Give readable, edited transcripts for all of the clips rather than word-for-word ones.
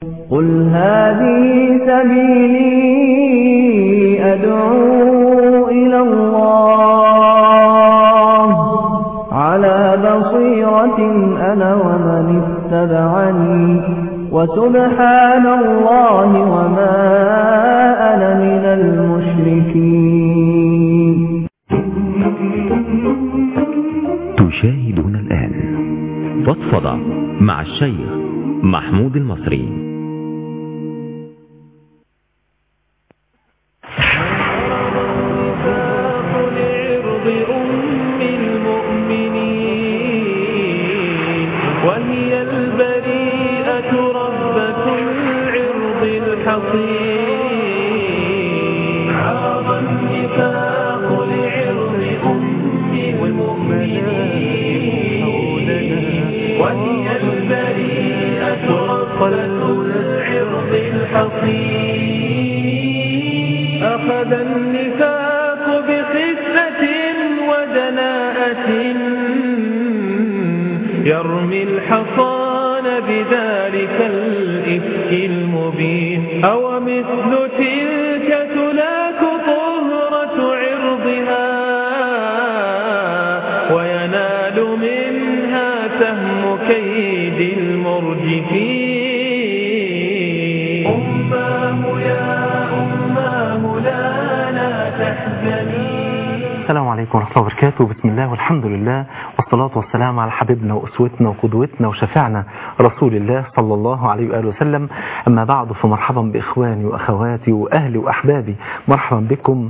قل هذه سبيلي أدعو إلى الله على بصيرة أنا ومن اتبعني وسبحان الله وما أنا من المشركين. تشاهدون الآن فضفضة مع الشيخ محمود المصري. وهي البريئة ربة العرض الحصين. عرض النفاق لعرض المؤمنين وهي البريئة ربة العرض الحصين. أخذ النفاق بخفة ودناءة يرمي الحصان بذلك الإفك المبين. أو مثل تلك تلاك طهرة عرضها وينال منها سهم كيد المرجفين. أماه يا أماه لا تحزني. السلام عليكم ورحمة الله وبركاته. بسم الله والحمد لله والصلاة والسلام على حبيبنا وأسوتنا وقدوتنا وشفيعنا رسول الله صلى الله عليه وآله وسلم. أما بعد فمرحبا بإخواني وأخواتي وأهلي وأحبابي، مرحبا بكم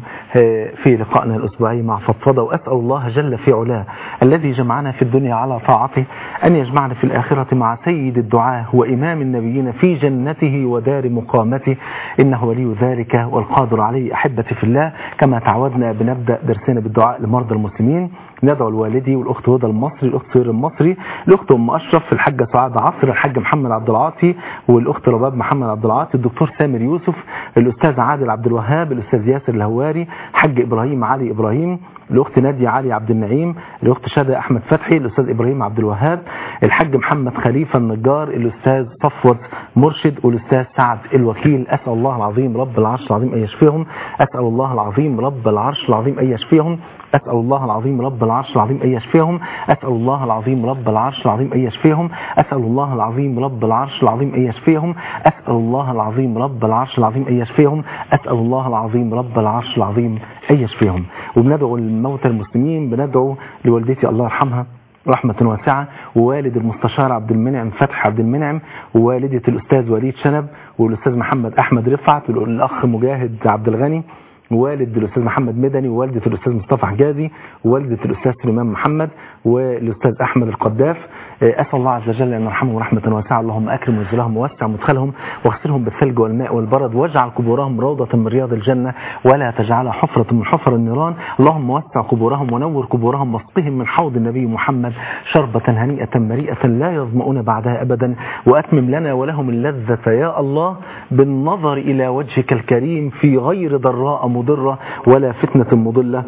في لقائنا الأسبوعي مع فضفضة. وأسأل الله جل في علاه الذي جمعنا في الدنيا على طاعته أن يجمعنا في الآخرة مع سيد الدعاة وإمام النبيين في جنته ودار مقامته، إنه ولي ذلك والقادر عليه. أحبتي في الله، كما تعودنا بنبدأ درسنا بالدعاء لمرضى المسلمين. ندعو الوالدي والأخت هدى المصري، الأخت سير المصري، الأخت أم أشرف، الحاجة سعاد عصر، الحاج محمد عبد العاطي والأخت رباب محمد عبد العاطي، الدكتور سامر يوسف، الأستاذ عادل عبد الوهاب، الأستاذ ياسر الهواري، الحاج إبراهيم علي إبراهيم، الأخت نادية علي عبد النعيم، الأخت شادة أحمد فتحي، الأستاذ إبراهيم عبد الوهاب، الحاج محمد خليفة النجار، الأستاذ صفوت مرشد، والأستاذ سعد الوكيل. أسأل الله العظيم رب العرش العظيم أن يشفيهم. أسأل الله العظيم رب العرش العظيم أن يشفيهم. أسأل الله العظيم رب العرش العظيم أن يشفيهم. أسأل الله العظيم رب العرش العظيم أن يشفيهم. أسأل الله العظيم رب العرش العظيم أن يشفيهم. أسأل الله العظيم رب العرش العظيم أن يشفيهم. أسأل الله العظيم رب العرش العظيم أن يشفيهم. وبندعو الموتى المسلمين، بندعو لوالدتي الله يرحمها رحمة واسعة، ووالد المستشار عبد المنعم فتح عبد المنعم، ووالدة الأستاذ وليد شنب، والأستاذ محمد أحمد رفعت، والأخ مجاهد عبد الغني، ووالد الأستاذ محمد مدني، ووالدة الأستاذ مصطفى حجازي، ووالدة الأستاذ سليمان محمد، والأستاذ أحمد القداف. أسأل الله عز وجل أن يرحمهم رحمة واسعة. اللهم أكرم نزلهم ووسع مدخلهم واغسلهم بالثلج والماء والبرد، واجعل قبورهم روضة من رياض الجنة ولا تجعلها حفرة من حفر النيران. اللهم وسع قبورهم ونور قبورهم واسقهم من حوض النبي محمد شربة هنيئة مريئة لا يظمؤون بعدها أبدا. وأتمم لنا ولهم اللذة يا الله بالنظر إلى وجهك الكريم في غير ضراء مضرة ولا فتنة مضلة.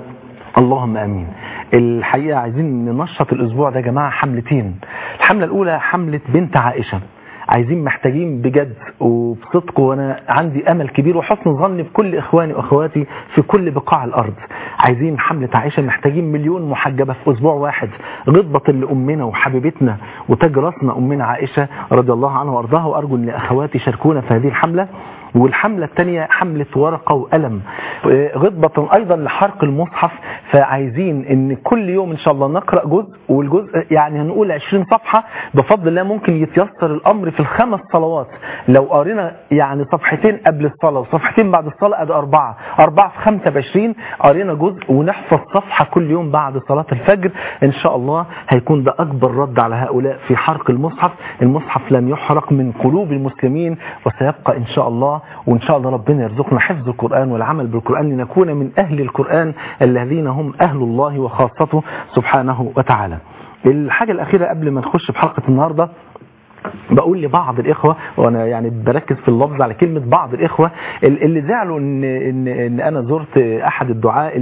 اللهم امين. الحقيقة عايزين ننشط الاسبوع ده يا جماعة حملتين. الحملة الاولى حملة بنت عائشة، عايزين محتاجين بجد وبصدق، وانا عندي امل كبير وحسن ظن بكل اخواني واخواتي في كل بقاع الارض. عايزين حملة عائشة، محتاجين 1,000,000 محجبة في اسبوع واحد، غضبة لامنا وحبيبتنا وتاج راسنا امنا عائشة رضي الله عنها وارضاها. وارجو ان اخواتي يشاركونا في هذه الحملة. والحملة الثانية حملة ورقة وقلم، غضبة أيضا لحرق المصحف. فعايزين ان كل يوم ان شاء الله نقرأ جزء، والجزء يعني هنقول 20 صفحة بفضل الله. ممكن يتيسر الأمر في ال5 صلوات، لو قرينا يعني صفحتين قبل الصلاة وصفحتين بعد الصلاة ادي 4 في 5 ب20، قرينا جزء ونحفظ صفحة كل يوم بعد صلاة الفجر. ان شاء الله هيكون ده أكبر رد على هؤلاء في حرق المصحف. المصحف لم يحرق من قلوب المسلمين وسيبقى ان شاء الله. وإن شاء الله ربنا يرزقنا حفظ القرآن والعمل بالقرآن لنكون من أهل القرآن الذين هم أهل الله وخاصته سبحانه وتعالى. الحاجة الأخيرة قبل ما نخش في حلقة النهاردة، بقول لبعض الإخوة، وأنا يعني بركز في اللفظ على كلمة بعض الإخوة اللي زعلوا إن أنا زرت أحد الدعاء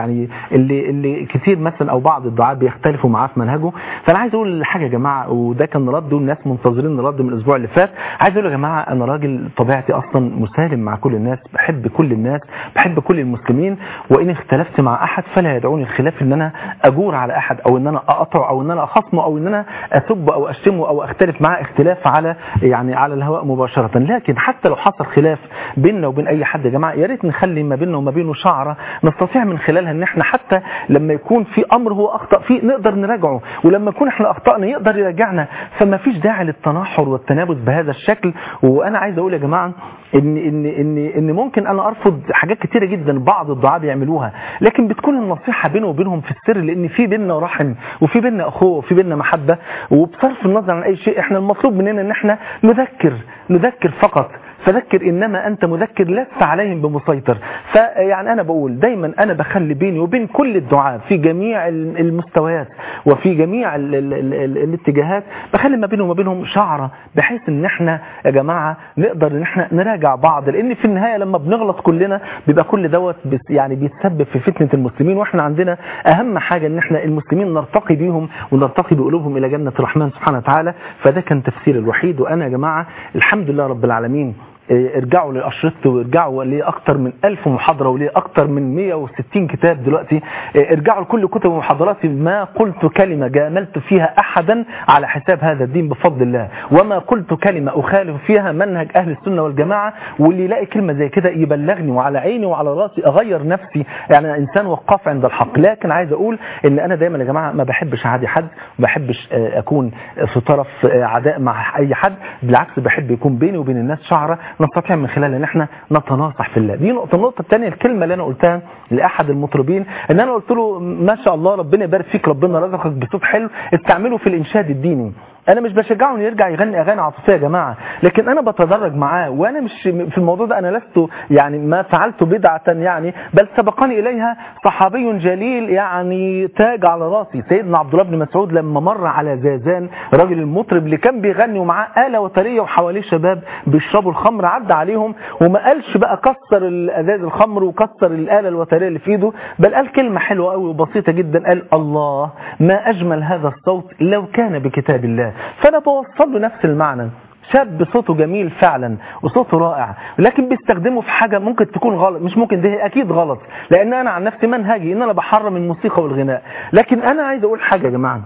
اللي كتير مثلا أو بعض الدعاء بيختلفوا معاه في منهجه. فأنا عايز أقول حاجة يا جماعة، وده كان رد والناس منتظرين الرد من الأسبوع اللي فات. عايز أقول يا جماعة أنا راجل طبيعتي أصلا مسالم مع كل الناس، بحب كل الناس، بحب كل المسلمين، وإن اختلفت مع أحد فلا يدعوني الخلاف إن أنا أجور على أحد أو إن أنا أقطع أو إن أنا أخصمه أو إن أنا أسب أو أشتمه أو أختلف معاه اختلاف على الهواء مباشرة. لكن حتى لو حصل خلاف بيننا وبين أي حد يا جماعة، يا ريت نخلي ما بيننا وما بينه شعرة نستطيع من خلالها إن إحنا حتى لما يكون في أمر هو أخطأ فيه نقدر نراجعه، ولما يكون إحنا أخطأنا يقدر يراجعنا. فما فيش داعي للتنحر والتنابز بهذا الشكل. وأنا عايز أقول يا جماعة إن ممكن أنا أرفض حاجات كتيرة جدا بعض الدعاء بيعملوها، لكن بتكون النصيحة بينه وبينهم في السر، لأن في بيننا رحم وفي بيننا أخوة وفي بيننا محبة. وبصرف النظر عن أي شيء إحنا المطلوب مننا إن إحنا نذكر فقط. فذكر إنما أنت مذكر لست عليهم بمسيطر. فيعني أنا بقول دايما أنا بخلي بيني وبين كل الدعاء في جميع المستويات وفي جميع الاتجاهات، بخلي ما بينهم وبينهم شعرة، بحيث إن إحنا يا جماعة نقدر إن إحنا نراجع بعض. لأن في النهاية لما بنغلط كلنا بيبقى كل دوت يعني بيتسبب في فتنة المسلمين. وإحنا عندنا أهم حاجة إن إحنا المسلمين نرتقي بيهم ونرتقي بقلوبهم إلى جنة الرحمن سبحانه وتعالى. فده كان تفسير الوحيد. وأنا يا جماعة الحمد لله رب العالمين، ارجعوا لأشرطة وارجعوا لأكثر من 1000 محاضرة ولأكثر من 160 كتاب دلوقتي. ارجعوا لكل كتب ومحاضراتي، ما قلت كلمة جاملت فيها أحدا على حساب هذا الدين بفضل الله، وما قلت كلمة أخالف فيها منهج أهل السنة والجماعة. واللي يلاقي كلمة زي كده يبلغني، وعلى عيني وعلى راسي أغير نفسي. يعني إنسان وقف عند الحق. لكن عايز أقول إن أنا دايما يا جماعة ما بحبش أعادي حد، ما بحبش أكون في طرف عداء مع أي حد. بالعكس بحب يكون بيني وبين الناس شعرة نستطيع من خلال ان احنا نتناصح في الله. دي نقطة. النقطة الثانية الكلمة اللي انا قلتها لأحد المطربين، ان انا قلت له ما شاء الله ربنا يبارك فيك، ربنا رزقك بصوت حلو، استعمله في الانشاد الديني. انا مش بشجعه انه يرجع يغني اغاني عاطفيه يا جماعه، لكن انا بتدرج معاه. وانا مش في الموضوع ده، انا لست يعني ما فعلت بدعه يعني، بل سبقني اليها صحابي جليل يعني تاج على راسي، سيدنا عبد الله بن مسعود، لما مر على زازان راجل المطرب اللي كان بيغني ومعاه آلة وترية وحواليه شباب بيشربوا الخمر، عدى عليهم وما قالش بقى كسر الازاز الخمر وكسر الآلة الوترية اللي في ايده، بل قال كلمه حلوه قوي وبسيطه جدا، قال الله ما اجمل هذا الصوت لو كان بكتاب الله. فأنا بوصل له نفس المعنى. شاب صوته جميل فعلا وصوته رائع، لكن بيستخدمه في حاجة ممكن تكون غلط. مش ممكن، ده أكيد غلط، لأن أنا عن نفسي منهجي إن أنا بحرم الموسيقى والغناء. لكن أنا عايز أقول حاجة يا جماعة،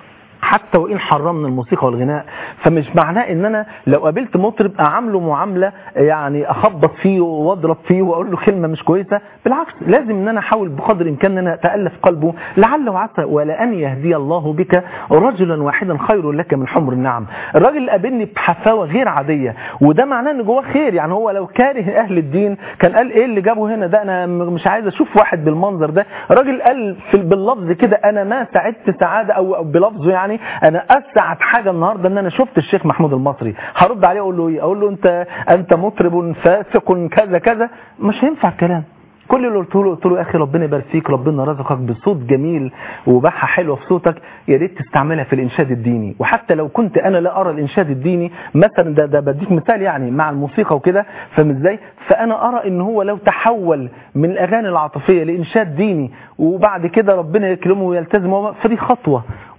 حتى وإن حرمنا الموسيقى والغناء فمش معناه ان انا لو قابلت مطرب اعامله معاملة يعني اخبط فيه واضرب فيه واقول له كلمة مش كويسة. بالعكس لازم ان انا احاول بقدر الامكان ان انا اتألف قلبه، لعل وعسى ولأن يهدي الله بك رجلا واحدا خير لك من حمر النعم. الراجل اللي قابلني بحفاوة غير عادية، وده معناه ان جواه خير. يعني هو لو كاره اهل الدين كان قال ايه اللي جابه هنا ده، انا مش عايز اشوف واحد بالمنظر ده. الراجل قال باللفظ كده انا ما سعدت سعادة او بلفظه يعني انا اسعد حاجه النهارده ان انا شفت الشيخ محمود المصري. هرد عليه اقول له ايه؟ اقول له انت مطرب فاسق كذا كذا؟ مش هينفع الكلام. كل اللي قلت له يا اخي ربنا يبارك فيك، ربنا رزقك بصوت جميل وبحه حلوه في صوتك، يا ريت تستعملها في الانشاد الديني. وحتى لو كنت انا لا ارى الانشاد الديني مثلا، ده بديك مثال يعني مع الموسيقى وكده، فاهم ازاي؟ فانا ارى ان هو لو تحول من الاغاني العاطفيه لانشاد ديني وبعد كده ربنا يكرمه ويلتزم، فدي خطوه.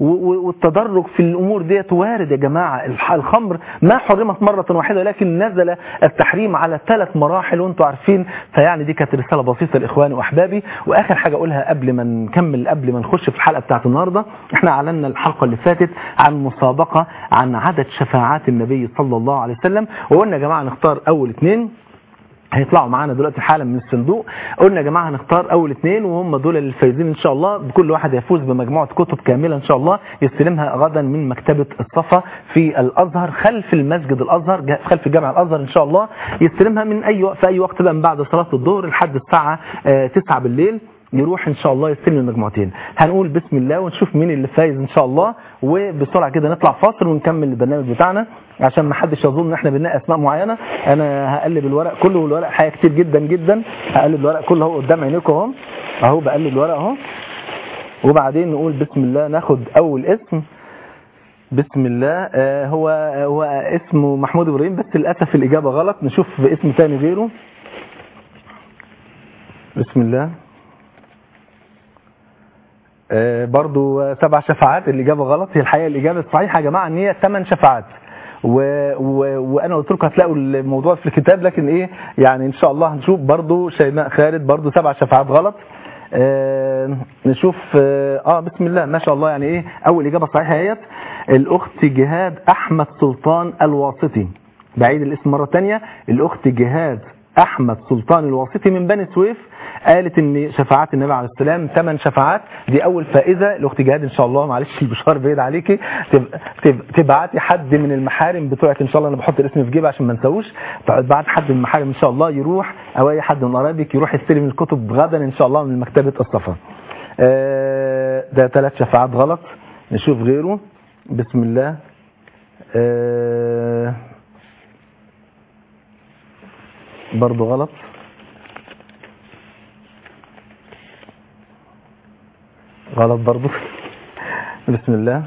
والتدرج في الامور ديت وارد يا جماعه. الخمر ما حرمت مره واحده، لكن نزل التحريم على 3 مراحل وانتم عارفين. فيعني دي كانت رساله بسيطه لاخواني واحبابي. واخر حاجه اقولها قبل ما نكمل، قبل ما نخش في الحلقه بتاعت النهارده، احنا اعلنا الحلقه اللي فاتت عن مسابقه عن عدد شفاعات النبي صلى الله عليه وسلم، وقلنا يا جماعه نختار اول 2 هيطلعوا معانا دلوقتي حالا من الصندوق. قلنا يا جماعه هنختار اول 2 وهم دول الفايزين ان شاء الله. بكل واحد يفوز بمجموعه كتب كامله ان شاء الله يستلمها غدا من مكتبه الصفا في الازهر خلف المسجد الازهر، خلف جامع الازهر ان شاء الله. يستلمها من في اي وقت بقى من بعد صلاه الظهر لحد الساعه 9 بالليل، يروح ان شاء الله يستلم المجموعتين. هنقول بسم الله ونشوف مين اللي فايز ان شاء الله، وبسرعه كده نطلع فاصل ونكمل البرنامج بتاعنا عشان ما حدش يظن ان احنا بننقي اسماء معينه. انا هقلب الورق كله، والورق حاجه كتير جدا جدا. هقلب الورق كله اهو قدام عينيكم اهو بقلب الورق اهو، وبعدين نقول بسم الله. ناخد اول اسم بسم الله. هو اسمه محمود إبراهيم، بس للأسف الإجابة غلط. نشوف اسم تاني غيره. بسم الله. برضو 7 شفاعات، الإجابة غلط. هي الحقيقة الإجابة الصحيحة يا جماعة ان هي 8 شفاعات، وانا قلت لكم هتلاقوا الموضوع في الكتاب، لكن ايه يعني ان شاء الله هنشوف. برضو شيماء خالد برضو 7 شفاعات غلط. نشوف. بسم الله ما شاء الله. يعني ايه اول إجابة صحيحة هي الأخت جهاد أحمد سلطان الواسطي. بعيد الاسم مرة تانية. الأخت جهاد أحمد سلطان الواسطي من بني سويف، قالت ان شفاعات النبي عليه السلام 8 شفاعات. دي اول فائزة. الاخت جهاد ان شاء الله، معلش البشار بعيد عليكي، تبعتي حد من المحارم بتوعك ان شاء الله. انا بحط الاسم في جيبي عشان ما نسويش. تبعت حد من المحارم ان شاء الله يروح، او اي حد من قرايبك يروح يستلم الكتب غدا ان شاء الله من مكتبة الصفا. ده 3 شفاعات غلط. نشوف غيره. بسم الله. برضو غلط. غلط برضو. بسم الله.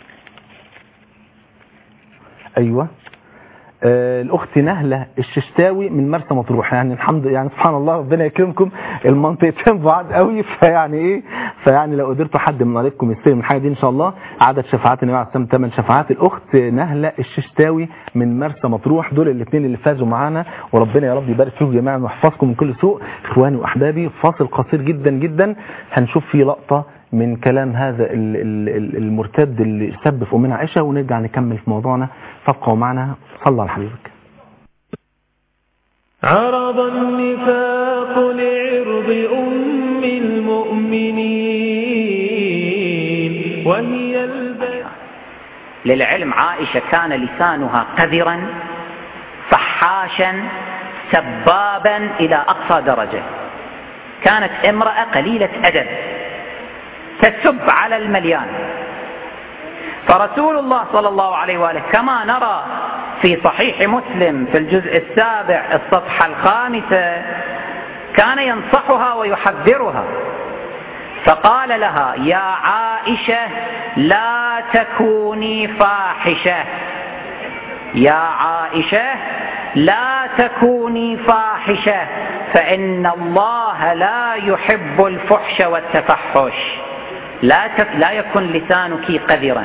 ايوه. الاخت نهله الششتاوي من مرسى مطروح. يعني الحمد يعني سبحان الله، ربنا يكرمكم، المنطقتين بعاد قوي. فيعني لو قدرتوا حد من قريبكم يستلم الحاجه دي ان شاء الله. عدد شفاعات النبي عليه السلام 8 شفاعات. الاخت نهله الششتاوي من مرسى مطروح. دول الاثنين اللي فازوا معانا، وربنا يا رب يبارك فيكم جميعا ويحفظكم من كل سوء. اخواني واحبابي، فاصل قصير جدا جدا هنشوف فيه لقطه من كلام هذا المرتد اللي سب في أمنا عائشة، ونرجع نكمل في موضوعنا. فابقوا معنا. صلى على حبيبك. عرض النفاق لعرض أم المؤمنين وهي للعلم عائشة كان لسانها قذرا فحاشا سبابا إلى أقصى درجة. كانت امرأة قليلة أدب تسب على المليان. فرسول الله صلى الله عليه وآله كما نرى في صحيح مسلم في الجزء 7 الصفحة 5 كان ينصحها ويحذرها، فقال لها: يا عائشة لا تكوني فاحشة، يا عائشة لا تكوني فاحشة، فإن الله لا يحب الفحش والتفحش. لا يكن لسانك قذرا.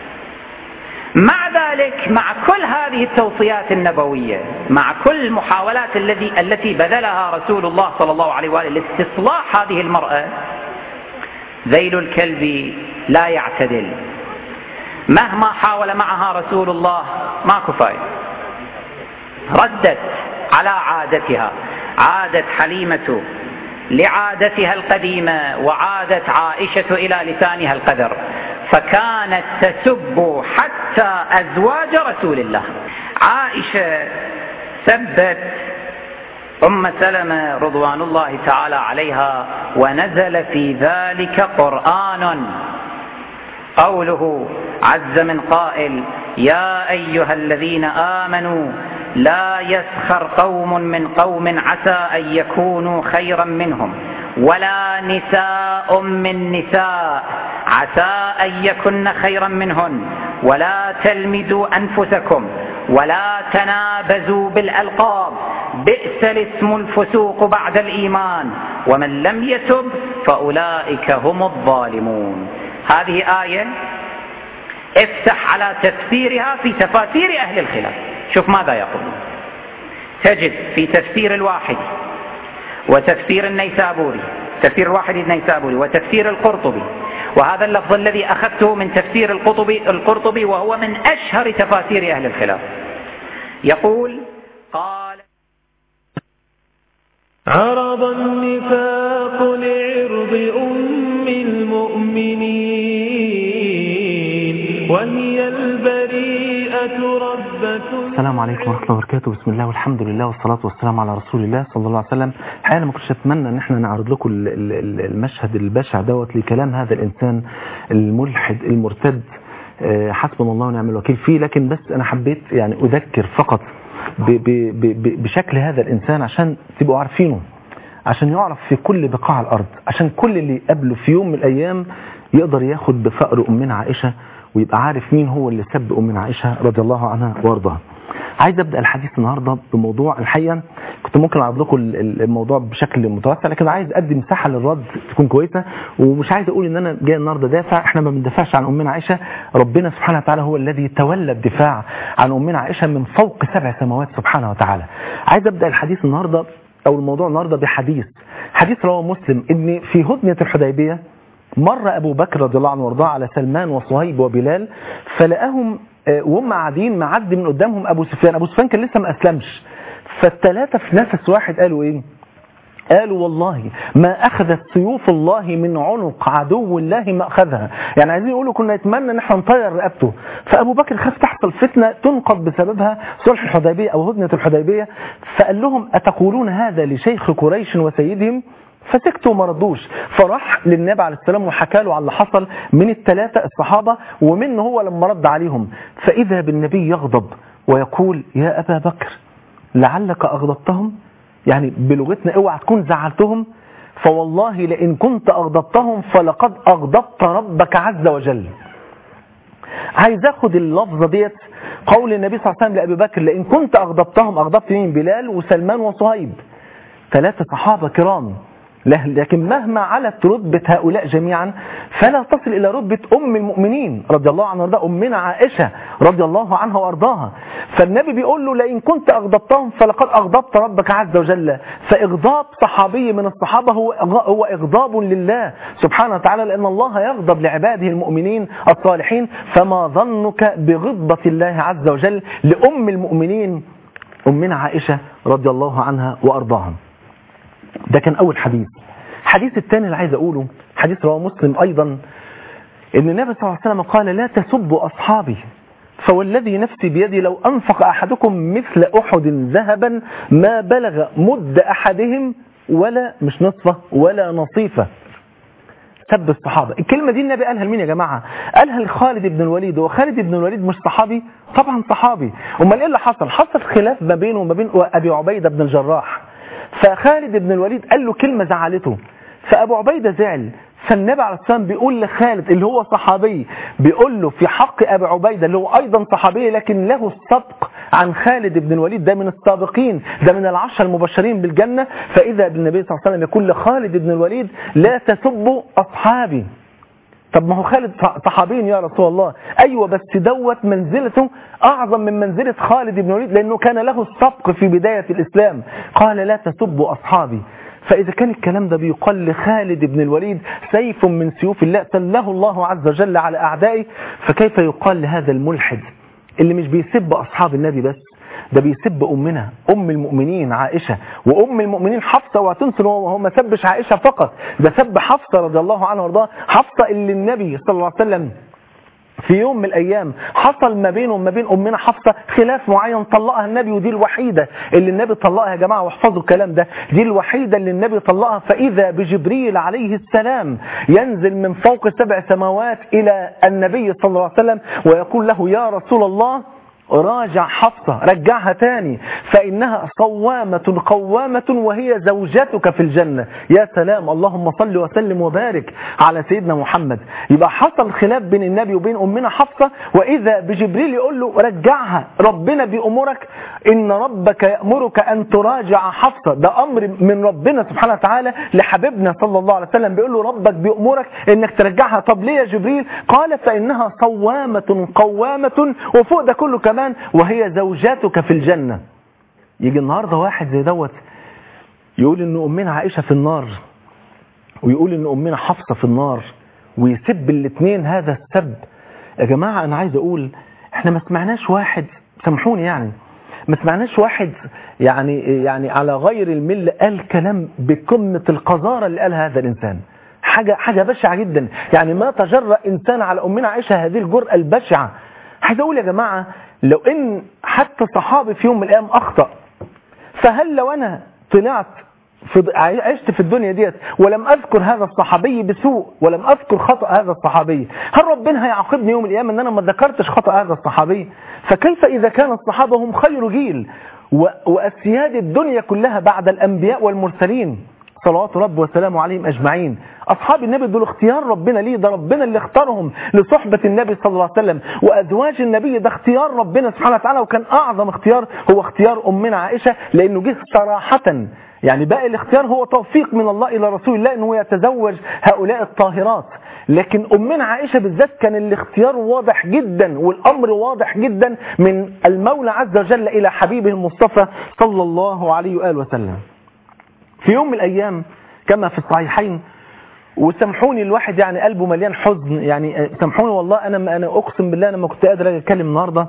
مع ذلك، مع كل هذه التوصيات النبوية، مع كل المحاولات التي بذلها رسول الله صلى الله عليه وآله لاستصلاح هذه المرأة، ذيل الكلب لا يعتدل. مهما حاول معها رسول الله ماكو فايدة. ردت على عادتها. عادت حليمة لعادتها القديمة، وعادت عائشة إلى لسانها القذر، فكانت تسب حتى أزواج رسول الله. عائشة سبت أم سلمة رضوان الله تعالى عليها، ونزل في ذلك قرآن. قوله عز من قائل: يا أيها الذين آمنوا لا يسخر قوم من قوم عسى أن يكونوا خيرا منهم، ولا نساء من نساء عسى أن يكن خيرا منهن، ولا تلمزوا أنفسكم، ولا تنابزوا بالألقاب، بئس الاسم الفسوق بعد الإيمان، ومن لم يتب فأولئك هم الظالمون. هذه آية افتح على تفسيرها في تفاسير أهل الخلاف. شوف ماذا يقول. تجد في تفسير الواحد وتفسير النيسابوري، تفسير الواحد النيسابوري وتفسير القرطبي، وهذا اللفظ الذي أخذته من تفسير القرطبي وهو من أشهر تفاسير أهل الخلاف. يقول: قال: عرض النفاق لعرض أم المؤمنين وهي البريئة ربة. السلام عليكم ورحمة الله وبركاته. بسم الله والحمد لله والصلاة والسلام على رسول الله صلى الله عليه وسلم. حقيقة ما كنتش أتمنى أن احنا نعرض لكم المشهد البشع دوت لكلام هذا الإنسان الملحد المرتد، حسبنا الله ونعم الوكيل فيه. لكن بس أنا حبيت يعني أذكر فقط بشكل هذا الإنسان عشان تبقوا عارفينه، عشان يعرف في كل بقاع الأرض، عشان كل اللي يقابله في يوم من الأيام يقدر ياخد بفقر أمنا عائشة ويبقى عارف مين هو اللي سب أمنا عائشة رضي الله عنها وارضاها. عايز أبدأ الحديث النهاردة بموضوع الحقيقة كنت ممكن أعرض لكم الموضوع بشكل متوسع، لكن عايز أدي مساحة للرد تكون كويسة، ومش عايز أقول إن أنا جاي النهاردة دافع. إحنا ما بندافعش عن أمنا عائشة، ربنا سبحانه وتعالى هو الذي تولى الدفاع عن أمنا عائشة من فوق 7 سماوات سبحانه وتعالى. عايز أبدأ الحديث النهاردة أو الموضوع النهاردة بحديث رواه مسلم إن في هدنة الحديبية مر أبو بكر رضي الله عنه وارضاه على سلمان وصهيب وبلال، فلقاهم وهم قاعدين معدي من قدامهم أبو سفيان كان لسه ما أسلمش. فالثلاثة في نفس واحد قالوا إيه؟ قالوا والله ما أخذت سيوف الله من عنق عدو الله ما أخذها. يعني عايزين يقولوا كنا نتمنى ان احنا نطير رقبته. فأبو بكر خاف تحصل فتنة تنقض بسببها صلح الحديبية أو هدنة الحديبية، فقال لهم أتقولون هذا لشيخ قريش وسيدهم؟ فسكتوا وما ردوش. فراح للنبي عليه السلام وحكى له على اللي حصل من الثلاثة الصحابة ومنه هو لما رد عليهم. فإذا بالنبي يغضب ويقول يا أبا بكر لعلك أغضبتهم، يعني بلغتنا اوعى تكون زعلتهم، فوالله لئن كنت أغضبتهم فلقد أغضبت ربك عز وجل. عايز اخد اللفظة ديت قول النبي صلى الله عليه وسلم لأبي بكر لئن كنت أغضبتهم، أغضبت مين؟ بلال وسلمان وصهيب، 3 صحابة كرام، لكن مهما علت رتبة هؤلاء جميعا فلا تصل إلى رتبة أم المؤمنين رضي الله عنها وارضاها، أمنا عائشة رضي الله عنها وارضاها. فالنبي بيقول له لئن كنت أغضبتهم فلقد أغضبت ربك عز وجل. فإغضاب صحابي من الصحابة هو إغضاب لله سبحانه وتعالى، لأن الله يغضب لعباده المؤمنين الصالحين. فما ظنك بغضبة الله عز وجل لأم المؤمنين أمنا عائشة رضي الله عنها وأرضاها. ده كان أول حديث. الحديث الثاني اللي عايز أقوله حديث رواه مسلم أيضا، إن النبي صلى الله عليه وسلم قال لا تسبوا أصحابي فوالذي نفسي بيدي لو أنفق أحدكم مثل أحد ذهبا ما بلغ مد أحدهم ولا مش نصفه ولا نصيفه. سب الصحابة. الكلمة دي النبي قالها لمين يا جماعة؟ قالها لخالد بن الوليد. وخالد بن الوليد مش صحابي؟ طبعا صحابي. امال ايه اللي حصل؟ حصل خلاف ما بينه وما بين أبي عبيدة بن الجراح. فخالد بن الوليد قال له كلمة زعلته، فأبو عبيدة زعل. فالنبي عليه الصلاة والسلام بيقول لخالد اللي هو صحابي، بيقول له في حق أبي عبيدة اللي هو أيضا صحابي لكن له السبق عن خالد بن الوليد، ده من السابقين، ده من ال10 المبشرين بالجنة. فإذا بالنبي صلى الله عليه وسلم يقول لخالد بن الوليد لا تسبوا أصحابي. طب ما هو خالد صحابين يا رسول الله. أيوة بس دوت منزلته أعظم من منزلة خالد بن الوليد لأنه كان له السبق في بداية الإسلام. قال لا تسبوا أصحابي. فإذا كان الكلام ده بيقال لخالد بن الوليد سيف من سيوف الله سله الله عز وجل على أعدائه، فكيف يقال لهذا الملحد اللي مش بيسب أصحاب النبي بس، ده بيسب أمنا أم المؤمنين عائشة وأم المؤمنين حفصة. وتنسوا هو ما سبش عائشة فقط، ده سب حفصة رضي الله عنها وارضاها. حفصة اللي النبي صلى الله عليه وسلم في يوم من الأيام حصل ما بينه وما بين أمنا حفصة خلاف معين، طلقها النبي، ودي الوحيدة اللي النبي طلقها يا جماعة، واحفظوا الكلام ده، دي الوحيدة اللي النبي طلقها. فإذا بجبريل عليه السلام ينزل من فوق 7 سماوات إلى النبي صلى الله عليه وسلم ويقول له يا رسول الله راجع حفصة، رجعها تاني فإنها صوامة قوامة وهي زوجتك في الجنة. يا سلام، اللهم صل وسلم وبارك على سيدنا محمد. يبقى حصل خلاف بين النبي وبين أمنا حفصة، وإذا بجبريل يقول له رجعها، ربنا بأمرك إن ربك يأمرك أن تراجع حفصة، ده أمر من ربنا سبحانه وتعالى لحبيبنا صلى الله عليه وسلم، بيقول له ربك بأمرك إنك ترجعها. طب ليه يا جبريل؟ قال فإنها صوامة قوامة وفوق ده كله كمان وهي زوجاتك في الجنة. يجي النهاردة واحد زي دوت يقول ان أمنا عائشة في النار ويقول ان أمنا حفصة في النار ويسب الاثنين هذا السب. يا جماعة أنا عايز أقول احنا ما سمعناش واحد، سامحوني يعني، ما سمعناش واحد يعني على غير الملة قال كلام بقمة القذارة اللي قالها هذا الإنسان. حاجة بشعة جدا، يعني ما تجرأ إنسان على أمنا عائشة هذه الجرأة البشعة. عايز أقول يا جماعة لو إن حتى صحابي في يوم من الأيام أخطأ، فهل لو أنا طلعت عشت في الدنيا ديت ولم أذكر هذا الصحابي بسوء ولم أذكر خطأ هذا الصحابي، هل ربنا هيعاقبني يوم القيامة أن أنا ما ذكرتش خطأ هذا الصحابي؟ فكيف إذا كان الصحابة هم خير جيل وأسياد الدنيا كلها بعد الأنبياء والمرسلين؟ صلوات رب وسلامه عليهم أجمعين. أصحاب النبي دول اختيار ربنا ليه، ده ربنا اللي اختارهم لصحبة النبي صلى الله عليه وسلم. وأزواج النبي ده اختيار ربنا سبحانه وتعالى، وكان أعظم اختيار هو اختيار أمنا عائشة، لأنه جه صراحة. يعني باقي الاختيار هو توفيق من الله إلى رسول الله أنه يتزوج هؤلاء الطاهرات، لكن أمنا عائشة بالذات كان الاختيار واضح جدا والأمر واضح جدا من المولى عز وجل إلى حبيبه المصطفى صلى الله عليه وآله وسلم. في يوم من الأيام كما في الصحيحين، وسامحوني الواحد يعني قلبه مليان حزن، يعني سامحوني والله أنا أقسم بالله أنا ما كنت قادر أتكلم النهارده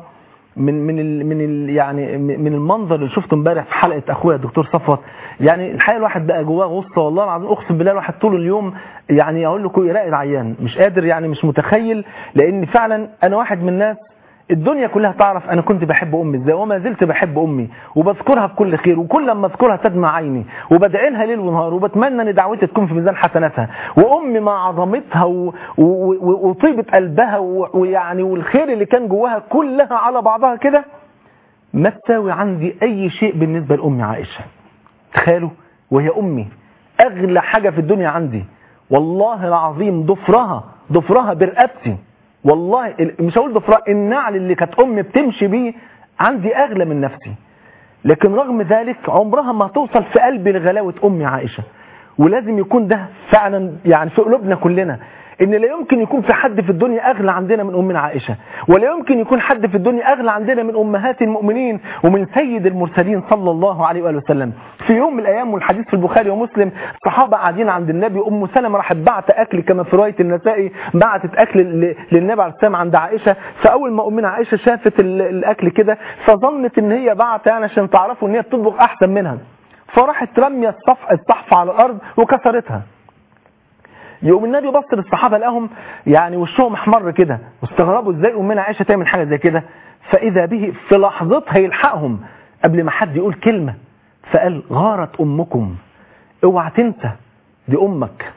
من المنظر اللي شفته امبارح في حلقة أخويا الدكتور صفوت. يعني الحقيقة الواحد بقى جواه غصة والله العظيم، أقسم بالله الواحد طول اليوم يعني أقول لكم يراقد عيان، مش قادر يعني مش متخيل، لأن فعلا أنا واحد من الناس الدنيا كلها تعرف أنا كنت بحب أمي إزاي، وما زلت بحب أمي وبذكرها بكل خير، وكل ما أذكرها تدمع عيني، وبدعي لها ليل ونهار، وبتمنى أن دعوتي تكون في ميزان حسناتها. وأمي مع عظمتها وطيبة قلبها ويعني والخير اللي كان جواها كلها على بعضها كده ما تساوي عندي أي شيء بالنسبة لأمي عائشة. تخيلوا، وهي أمي أغلى حاجة في الدنيا عندي، والله العظيم ضفرها برقبتي، والله مش هقول ضفرها، النعل اللي كانت أمي بتمشي بيه عندي أغلى من نفسي. لكن رغم ذلك عمرها ما توصل في قلبي لغلاوة أمي عائشة. ولازم يكون ده فعلا يعني في قلوبنا كلنا، ان لا يمكن يكون في حد في الدنيا اغلى عندنا من امنا عائشة، ولا يمكن يكون حد في الدنيا اغلى عندنا من امهات المؤمنين ومن سيد المرسلين صلى الله عليه واله وسلم. في يوم من الايام والحديث في البخاري ومسلم، الصحابه قاعدين عند النبي، ام سلمة راحت بعت اكل كما في روايه النسائي، بعتت اكل للنبي عليه السلام عند عائشه. فاول ما امنا عائشه شافت الاكل كده فظنت ان هي بعت يعني عشان تعرفوا ان هي بتطبخ احسن منها، فراحت رميه الصحفه على الارض وكسرتها. يقوم النبي بص للصحابه لقاهم يعني وشهم احمر كده، واستغربوا ازاي امنا عائشه تعمل حاجه زي كده. فاذا به في لحظتها يلحقهم قبل ما حد يقول كلمه، فقال غارت امكم، اوعى تنسى دي امك.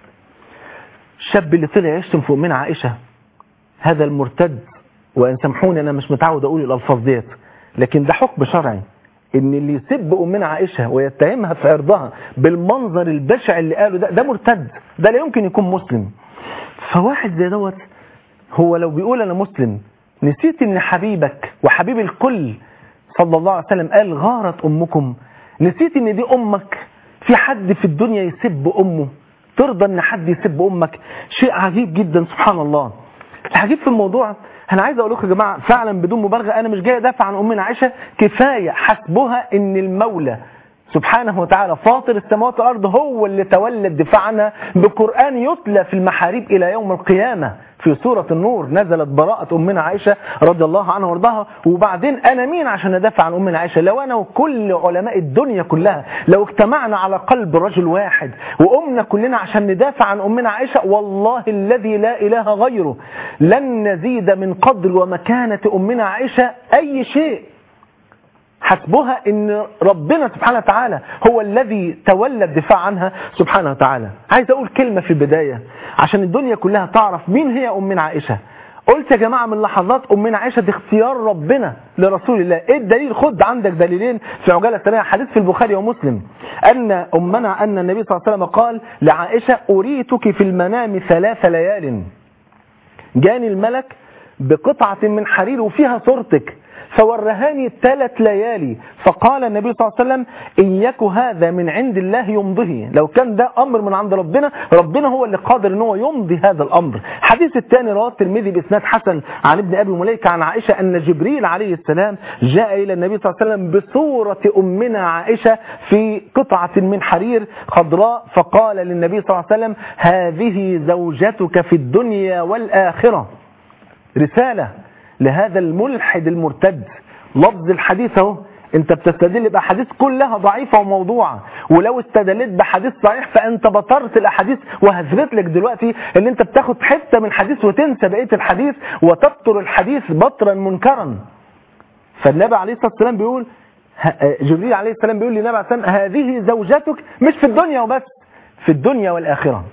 الشاب اللي طلع يشتم في امنا عائشه هذا المرتد، وان سامحوني انا مش متعود اقول الالفاظ ديت، لكن ده حكم شرعي ان اللي يسب امنا عائشه ويتهمها في عرضها بالمنظر البشع اللي قاله ده مرتد، ده لا يمكن يكون مسلم. فواحد زي دوت هو لو بيقول انا مسلم، نسيت ان حبيبك وحبيب الكل صلى الله عليه وسلم قال غارت امكم، نسيت ان دي امك. في حد في الدنيا يسب امه؟ ترضى ان حد يسب امك؟ شيء عجيب جدا سبحان الله. العجيب في الموضوع انا عايز اقول لكم يا جماعه فعلا بدون مبالغه، انا مش جاي ادافع عن امنا عائشه، كفايه حسبها ان المولى سبحانه وتعالى فاطر السماوات والارض هو اللي تولى الدفاع عنها بقران يتلى في المحاريب الى يوم القيامه. في سوره النور نزلت براءه امنا عائشه رضي الله عنها وارضاها. وبعدين انا مين عشان ادافع عن امنا عائشه؟ لو انا وكل علماء الدنيا كلها لو اجتمعنا على قلب رجل واحد وقمنا كلنا عشان ندافع عن امنا عائشه، والله الذي لا اله غيره لن نزيد من قدر ومكانه امنا عائشه اي شيء. حسبها ان ربنا سبحانه وتعالى هو الذي تولى الدفاع عنها سبحانه وتعالى. عايز اقول كلمة في البداية عشان الدنيا كلها تعرف مين هي امنا عائشة. قلت يا جماعة من لحظات امنا عائشة دي اختيار ربنا لرسول الله. ايه الدليل؟ خد عندك دليلين في عجالة سريعة. حديث في البخاري ومسلم ان النبي صلى الله عليه وسلم قال لعائشة اريتك في المنام 3 ليال، جاني الملك بقطعة من حرير وفيها صورتك فورهاني 3 ليالي، فقال النبي صلى الله عليه وسلم إن يك هذا من عند الله يمضيه، لو كان ده أمر من عند ربنا هو اللي قادر ان هو يمضي هذا الأمر. حديث الثاني رواه الترمذي بإسناد حسن عن ابن أبي مليكة عن عائشة أن جبريل عليه السلام جاء إلى النبي صلى الله عليه وسلم بصورة أمنا عائشة في قطعة من حرير خضراء، فقال للنبي صلى الله عليه وسلم هذه زوجتك في الدنيا والآخرة. رسالة لهذا الملحد المرتد. لفظ الحديث اهو، انت بتستدل باحاديث كلها ضعيفه وموضوعه، ولو استدلت بحديث صحيح فانت بطرت الاحاديث. وهثبت لك دلوقتي ان انت بتاخد حته من الحديث وتنسى بقيه الحديث وتبطر الحديث بطرا منكرا. فالنبي عليه الصلاه والسلام بيقول، جبريل عليه السلام بيقول للنبي عليه الصلاه والسلام هذه زوجتك، مش في الدنيا وبس، في الدنيا والاخره.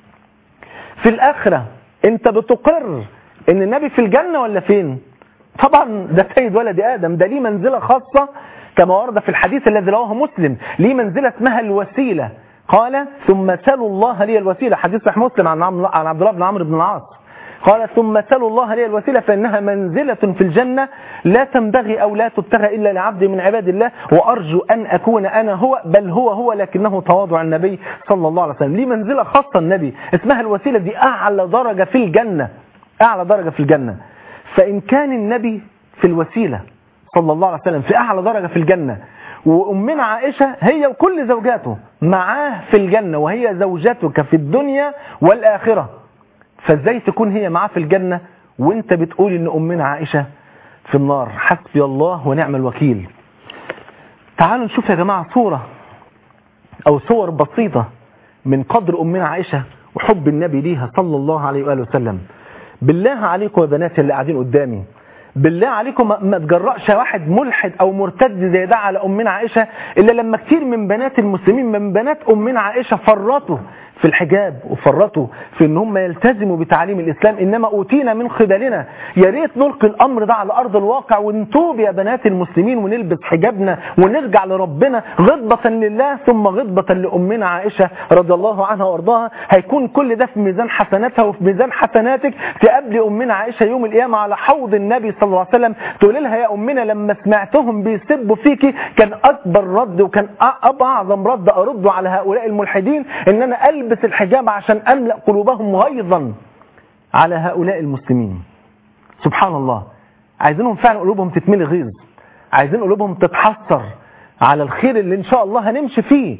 في الاخره انت بتقر ان النبي في الجنة ولا فين؟ طبعا ده سيد ولد آدم، ده ليه منزلة خاصة كما ورد في الحديث الذي رواه مسلم، ليه منزلة اسمها الوسيلة. قال ثم سلوا الله لي الوسيلة، حديث صحيح مسلم عن عبد الله بن عمرو بن العاص، قال ثم سلوا الله لي الوسيلة فإنها منزلة في الجنة لا تنبغي أو لا تبتغى إلا لعبد من عباد الله، وأرجو أن أكون أنا هو، بل هو لكنه تواضع النبي صلى الله عليه وسلم. ليه منزلة خاصة النبي اسمها الوسيلة، دي أعلى درجة في الجنة، أعلى درجة في الجنة. فإن كان النبي في الوسيلة صلى الله عليه وسلم في أعلى درجة في الجنة، وأمنا عائشة هي وكل زوجاته معاه في الجنة وهي زوجتك في الدنيا والآخرة، فازاي تكون هي معاه في الجنة وانت بتقول ان أمنا عائشة في النار؟ حسبي الله ونعم الوكيل. تعالوا نشوف يا جماعة صورة أو صور بسيطة من قدر أمنا عائشة وحب النبي ليها صلى الله عليه وآله وسلم. بالله عليكم يا بناتي اللي قاعدين قدامي، بالله عليكم ما تجرأش واحد ملحد أو مرتد زي ده على أمنا عائشة إلا لما كتير من بنات المسلمين، من بنات أمنا عائشة، فرطوا في الحجاب وفرطوا في ان هم يلتزموا بتعليم الإسلام، إنما أوتينا من خبالنا. يا ريت نلقي الأمر ده على أرض الواقع ونتوب يا بنات المسلمين ونلبس حجابنا ونرجع لربنا غضبة لله ثم غضبة لأمنا عائشة رضي الله عنها وارضاها. هيكون كل ده في ميزان حسناتها وفي ميزان حسناتك. تقابلي أمنا عائشة يوم القيامة على حوض النبي صلى الله عليه وسلم تقول لها يا أمنا لما سمعتهم بيسبوا فيكي كان أكبر رد وكان أعظم رد أرده على هؤلاء الملحدين إن أنا ألبس الحجاب عشان أملأ قلوبهم غيظا على هؤلاء المسلمين. سبحان الله، عايزينهم فعلا قلوبهم تتملي غيظ، عايزين قلوبهم تتحسر على الخير اللي إن شاء الله هنمشي فيه.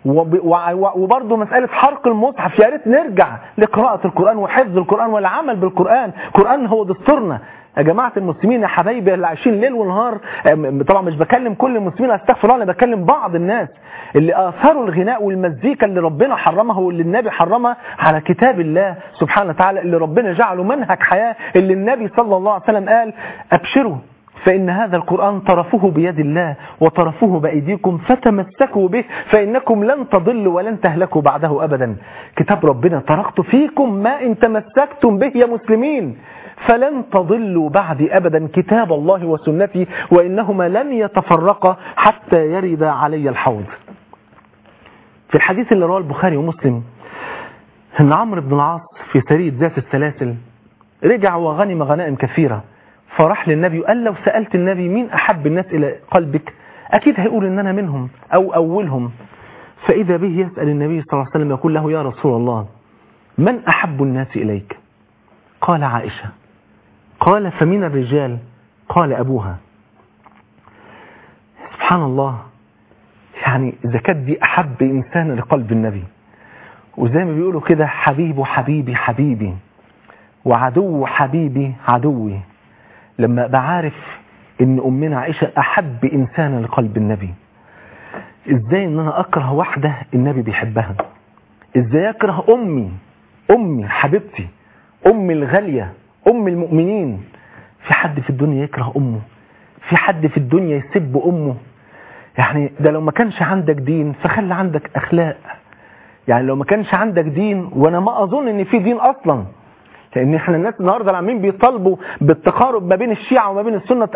وبرضه مسألة حرق المصحف، يا ريت نرجع لقراءة القرآن وحفظ القرآن والعمل بالقرآن. القرآن هو دستورنا يا جماعة المسلمين، يا حبايبي اللي عايشين ليل ونهار. طبعا مش بكلم كل المسلمين، استغفر الله، انا بكلم بعض الناس اللي آثروا الغناء والمزيكا اللي ربنا حرمها واللي النبي حرمها على كتاب الله سبحانه وتعالى، اللي ربنا جعله منهج حياة، اللي النبي صلى الله عليه وسلم قال أبشروا فإن هذا القرآن طرفه بيد الله وطرفه بأيديكم فتمسكوا به فإنكم لن تضلوا ولن تهلكوا بعده أبدا. كتاب ربنا تركت فيكم ما إن تمسكتم به يا مسلمين فلن تضلوا بعدي أبدا، كتاب الله وسنتي وإنهما لن يتفرقا حتى يرد علي الحوض. في الحديث اللي رواه البخاري ومسلم أن عمرو بن العاص في سرية ذات السلاسل رجع وغنم غنائم كثيرة، فراح للنبي وقال لو سألت النبي مين أحب الناس إلى قلبك أكيد هيقول إن أنا منهم أو أولهم. فإذا به يسأل النبي صلى الله عليه وسلم يقول له يا رسول الله من أحب الناس إليك؟ قال عائشة. قال فمن الرجال؟ قال أبوها. سبحان الله، يعني إذا كانت دي أحب إنسان لقلب النبي، وزي ما بيقولوا كده حبيب حبيبي حبيبي وعدو حبيبي عدوي، لما بعرف ان أمنا عائشة أحب إنسان لقلب النبي، إزاي ان أنا أكره واحدة النبي بيحبها؟ إزاي أكره أمي حبيبتي، أمي الغالية، أم المؤمنين؟ في حد في الدنيا يكره أمه؟ في حد في الدنيا يسب أمه؟ يعني ده لو ما كانش عندك دين فخلي عندك أخلاق. يعني لو ما كانش عندك دين، وأنا ما أظن ان في دين أصلا، لأن احنا الناس النهاردة العامين بيطالبوا بالتقارب ما بين الشيعة وما بين السنة.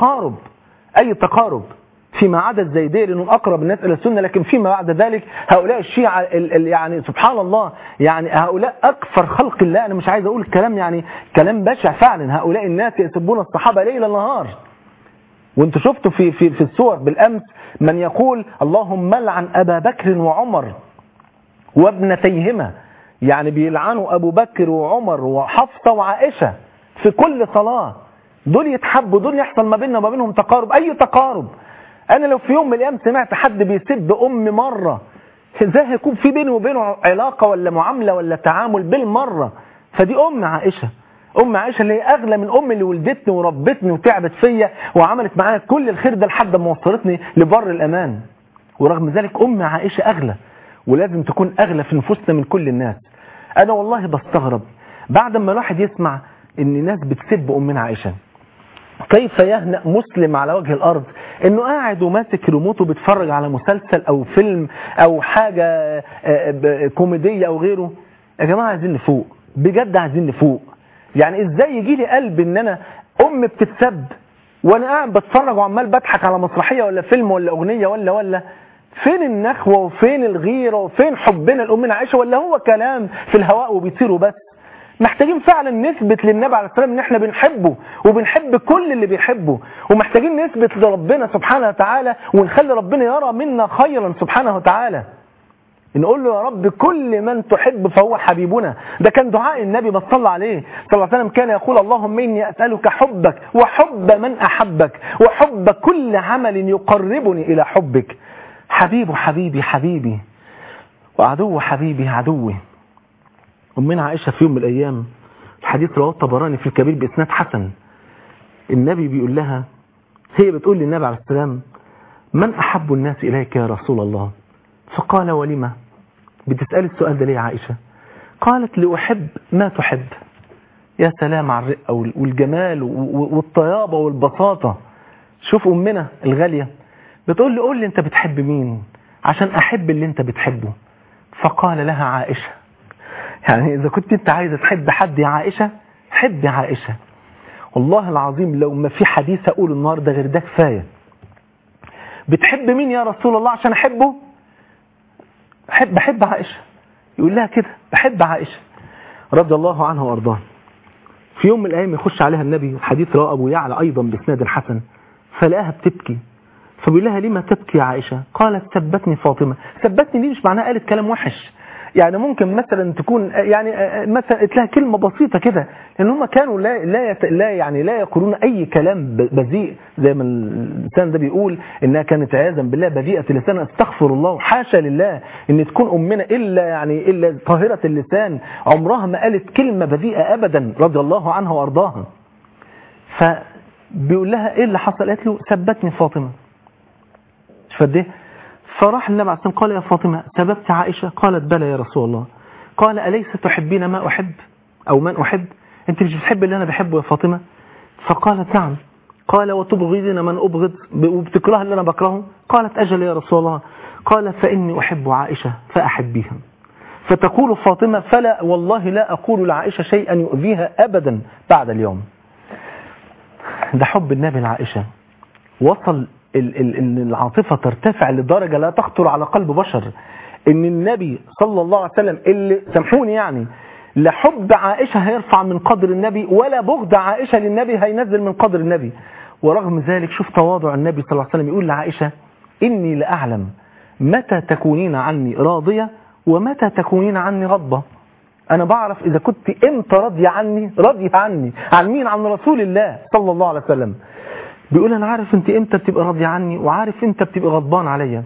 أي تقارب فيما عدا الزيدية لأنهم أقرب الناس إلى السنة، لكن فيما بعد ذلك هؤلاء الشيعة يعني سبحان الله، يعني هؤلاء أكثر خلق الله. أنا مش عايز أقول كلام يعني كلام بشع فعلا. هؤلاء الناس يسبون الصحابة ليل نهار، وانتوا شفتوا في الصور بالأمس من يقول اللهم لعن أبا بكر وعمر وابنتيهما، يعني بيلعنوا أبو بكر وعمر وحفصة وعائشة في كل صلاة. دول يتحبوا، دول يحصل ما بيننا وما بينهم تقارب. أي تقارب؟ أنا لو في يوم من الأيام سمعت حد بيسب أم مرة، ازاي هيكون في بينه وبينه علاقة ولا معاملة ولا تعامل بالمرة؟ فدي أم عائشة اللي هي أغلى من أم اللي ولدتني وربتني وتعبت فيا وعملت معايا كل الخير ده لحد ما وصلتني لبر الأمان. ورغم ذلك أم عائشة أغلى، ولازم تكون أغلى في نفوسنا من كل الناس. أنا والله بستغرب بعد ما الواحد يسمع إن ناس بتسب أمنا عائشة، كيف يهنأ مسلم على وجه الأرض إنه قاعد وماسك ريموت وبيتفرج على مسلسل أو فيلم أو حاجة كوميدية أو غيره؟ يا جماعة عايزين نفوق، بجد عايزين نفوق. يعني إزاي يجي لي قلب إن أنا أم بتتسب وأنا قاعد بتفرج وعمال بضحك على مسرحية ولا فيلم ولا أغنية ولا فين النخوة وفين الغيرة وفين حبنا لأمنا عائشة؟ ولا هو كلام في الهواء وبيطيروا بس؟ محتاجين فعلا نثبت للنبي عليه السلام ان احنا بنحبه وبنحب كل اللي بيحبه، ومحتاجين نثبت لربنا سبحانه وتعالى ونخلي ربنا يرى منا خيرا سبحانه وتعالى. نقول له يا رب كل من تحب فهو حبيبنا. ده كان دعاء النبي ما صلى عليه صلى الله عليه وسلم، كان يقول اللهم إني أسألك حبك وحب من أحبك وحب كل عمل يقربني إلى حبك. حبيبه حبيبي حبيبي وعدو حبيبي عدوي. أمنا عائشة في يوم من الأيام، الحديث رواه الطبراني في الكبير بإسناد حسن، النبي بيقول لها، هي بتقول للنبي عليه السلام من أحب الناس إليك يا رسول الله؟ فقال ولما؟ بتسأل السؤال ده ليه يا عائشة؟ قالت لأحب ما تحب. يا سلام على الرقة والجمال والطيابة والبساطة. شوف أمنا الغالية بتقول لي قول لي أنت بتحب مين عشان أحب اللي أنت بتحبه. فقال لها عائشة. يعني إذا كنت أنت عايزة تحب حد يا عائشة حب عائشة. والله العظيم لو ما في حديث أقول النهاردة غير ده كفاية. بتحب مين يا رسول الله عشان أحبه؟ بحب عائشة. يقول لها كده بحب عائشة رضي الله عنها وارضاها. في يوم من الايام يخش عليها النبي، الحديث رواه ابو يعلى ايضا باسناد حسن، فلقاها بتبكي، فبيقول لها لما تبكي يا عائشة؟ قالت سبتني فاطمة. سبتني دي مش معناها قالت كلام وحش، يعني ممكن مثلا تكون يعني مثلا قلت لها كلمة بسيطة كده، لأن هم كانوا لا يقولون أي كلام بذيء زي ما الإنسان ده بيقول إنها كانت عياذا بالله بذيئة اللسان. استغفر الله وحاشا لله إن تكون أمنا إلا طاهرة اللسان، عمرها ما قالت كلمة بذيئة أبدا رضي الله عنها وأرضاها. فبيقول لها إيه اللي حصل؟ قالت له سبتني فاطمة. فده فراح النبي عليه الصلاة والسلام قال يا فاطمة سببت عائشة؟ قالت بلى يا رسول الله. قال أليس تحبين ما أحب أو من أحب؟ أنت مش بتحب اللي أنا بحبه يا فاطمة؟ فقالت نعم. قال وتبغضين من أبغض وبتكره اللي أنا بكرهه؟ قالت أجل يا رسول الله. قال فإني أحب عائشة فأحبيها. فتقول فاطمة فلا والله لا أقول لعائشة شيئا يؤذيها أبدا بعد اليوم. ده حب النبي لعائشة وصل ان العاطفة ترتفع لدرجة لا تخطر على قلب بشر، ان النبي صلى الله عليه وسلم اللي سامحوني يعني لا حب عائشة هيرفع من قدر النبي ولا بغض عائشة للنبي هينزل من قدر النبي. ورغم ذلك شوف تواضع النبي صلى الله عليه وسلم، يقول لعائشة إني لأعلم متى تكونين عني راضية ومتى تكونين عني غضبة. أنا بعرف إذا كنت إمتى راضية عني عن مين؟ عن رسول الله صلى الله عليه وسلم. بيقول أنا عارف أنت إمتى بتبقى راضية عني وعارف إمتى بتبقى غضبان عليا.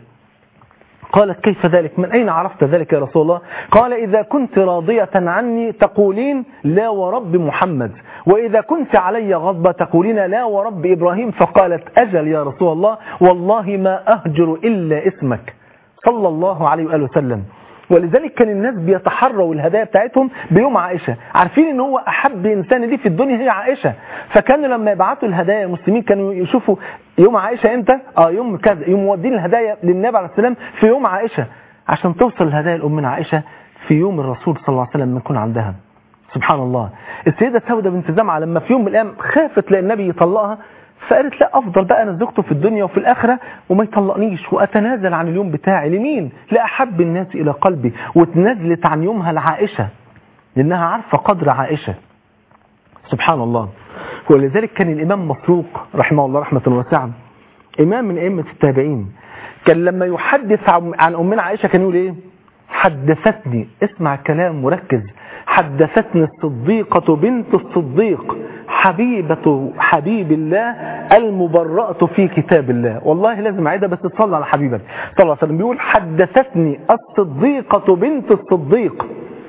قالت كيف ذلك؟ من أين عرفت ذلك يا رسول الله؟ قال إذا كنت راضية عني تقولين لا ورب محمد، وإذا كنت علي غضبة تقولين لا ورب إبراهيم. فقالت أجل يا رسول الله والله ما أهجر إلا اسمك صلى الله عليه وآله وسلم. ولذلك كان الناس بيتحروا الهدايا بتاعتهم بيوم عائشة، عارفين ان هو احب انسان دي في الدنيا هي عائشة. فكانوا لما يبعتوا الهدايا المسلمين كانوا يشوفوا يوم عائشة امتى؟ يوم كذا، يوم مودين الهدايا للنبي عليه السلام في يوم عائشة، عشان توصل الهدايا لأمنا عائشة في يوم الرسول صلى الله عليه وسلم يكون عندها. سبحان الله. السيدة سودة بنت زمعة لما في يوم من الايام خافت لأن النبي يطلقها، فقالت لا أفضل بقى أنا زوجته في الدنيا وفي الآخرة وما يطلقنيش وأتنازل عن اليوم بتاعي. لمين؟ لأحب الناس إلى قلبي. وتنزلت عن يومها لعائشة لأنها عارفة قدر عائشة. سبحان الله. ولذلك كان الإمام مسروق رحمه الله رحمة واسعة، إمام من أئمة التابعين، كان لما يحدث عن أمنا عائشة كان يقول إيه؟ حدثتني، اسمع الكلام وركز، حدثتني الصديقة بنت الصديق حبيبة حبيب الله المبرأة في كتاب الله. والله لازم أعيدها بس تصلى على حبيبك صلى الله عليه وسلم. بيقول حدثتني الصديقة بنت الصديق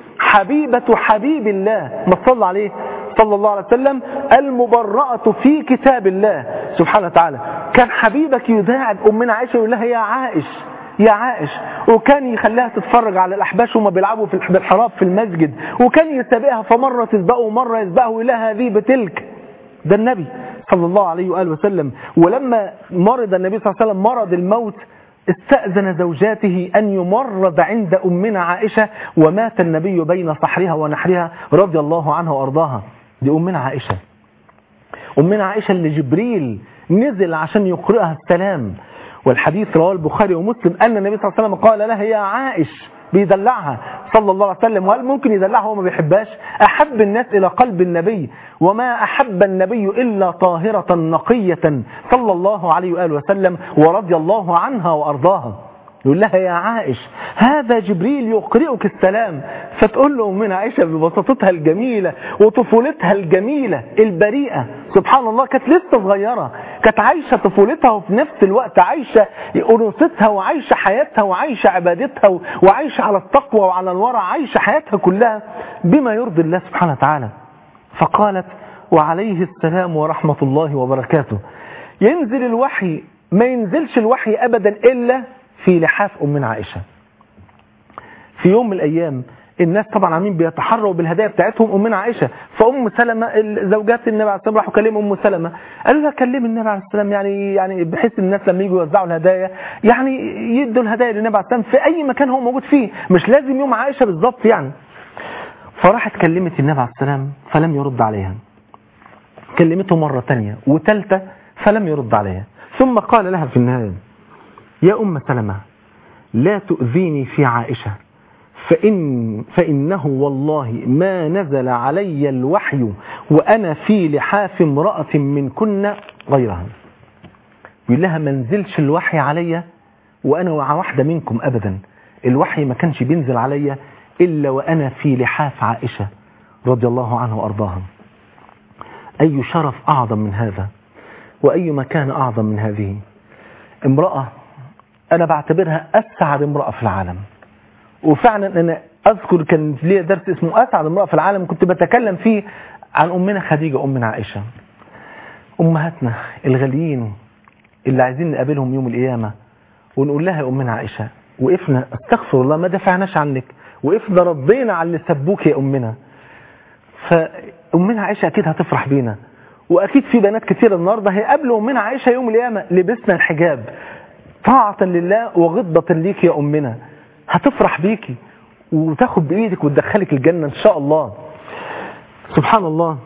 حبيبة حبيب الله، ما صلى عليه صلى الله عليه وسلم، المبرأة في كتاب الله سبحانه وتعالى. كان حبيبك يداعب أمنا عائشة يقول لها يا عائش يا عائش، وكان يخليها تتفرج على الأحباش وما بيلعبوا في الحراب في المسجد، وكان يسابقها فمرة تسبقه ومرة يسبقه إلى هذه بتلك. ده النبي صلى الله عليه وآله وسلم. ولما مرض النبي صلى الله عليه وسلم مرض الموت استأذن زوجاته أن يمرض عند أمنا عائشة، ومات النبي بين صحرها ونحرها رضي الله عنها وأرضاها. دي أمنا عائشة، أمنا عائشة اللي جبريل نزل عشان يقرأها السلام، والحديث رواه البخاري ومسلم أن النبي صلى الله عليه وسلم قال لها يا عائش، بيدلعها صلى الله عليه وسلم. وهل ممكن يدلعها وما بيحبهاش؟ أحب الناس إلى قلب النبي، وما أحب النبي إلا طاهرة نقية صلى الله عليه وآله وسلم، ورضي الله عنها وأرضاها. يقول لها يا عائش هذا جبريل يقرئك السلام. فتقول له أمنا عائشة ببساطتها الجميلة وطفولتها الجميلة البريئة، سبحان الله، كانت لسه صغيرة، كانت عايشة طفولتها وفي نفس الوقت عايشة أنوثتها وعايشة حياتها وعايشة عبادتها وعايشة على التقوى وعلى الورع، عايشة حياتها كلها بما يرضي الله سبحانه وتعالى. فقالت وعليه السلام ورحمة الله وبركاته. ينزل الوحي، ما ينزلش الوحي أبدا إلا في لحاف أمنا عائشة. في يوم من الأيام الناس طبعا عاملين بيتحروا بالهدايا بتاعتهم أمنا عائشة، فأم سلمة زوجات النبي عليه السلام راحوا كلموا أم سلمة، قالوا لها كلم النبي عليه السلام يعني بحيث الناس لما يجوا يوزعوا الهدايا يعني يدوا الهدايا للنبي عليه السلام في أي مكان هو موجود فيه، مش لازم يوم عائشة بالظبط يعني. فراحت كلمت النبي عليه السلام فلم يرد عليها، كلمته مرة تانية وثالثة فلم يرد عليها، ثم قال لها في النهاية يا أم سلمة لا تؤذيني في عائشة فإنه والله ما نزل علي الوحي وأنا في لحاف امرأة من كنا غيرها. يقول لها ما نزلش الوحي علي وأنا واحدة منكم أبدا، الوحي ما كانش بينزل علي إلا وأنا في لحاف عائشة رضي الله عنها وأرضاها. أي شرف أعظم من هذا، وأي مكان أعظم من هذه. امرأة أنا بعتبرها أسعد امرأة في العالم، وفعلا أنا أذكر كان لي درس اسمه أسعد امرأة في العالم كنت بتكلم فيه عن أمنا خديجة أمنا عائشة، أمهاتنا الغاليين اللي عايزين نقابلهم يوم القيامة ونقول لها يا أمنا عائشة وقفنا استغفر الله ما دفعناش عنك، وقفنا رضينا على اللي سبوك يا أمنا. فأمنا عائشة أكيد هتفرح بينا، وأكيد في بنات كتير النهاردة هيقابلوا أمنا عائشة يوم القيامة لبسنا الحجاب طاعة لله وغضبة ليك يا أمنا، هتفرح بيكي وتاخد بإيدك وتدخلك الجنة إن شاء الله. سبحان الله.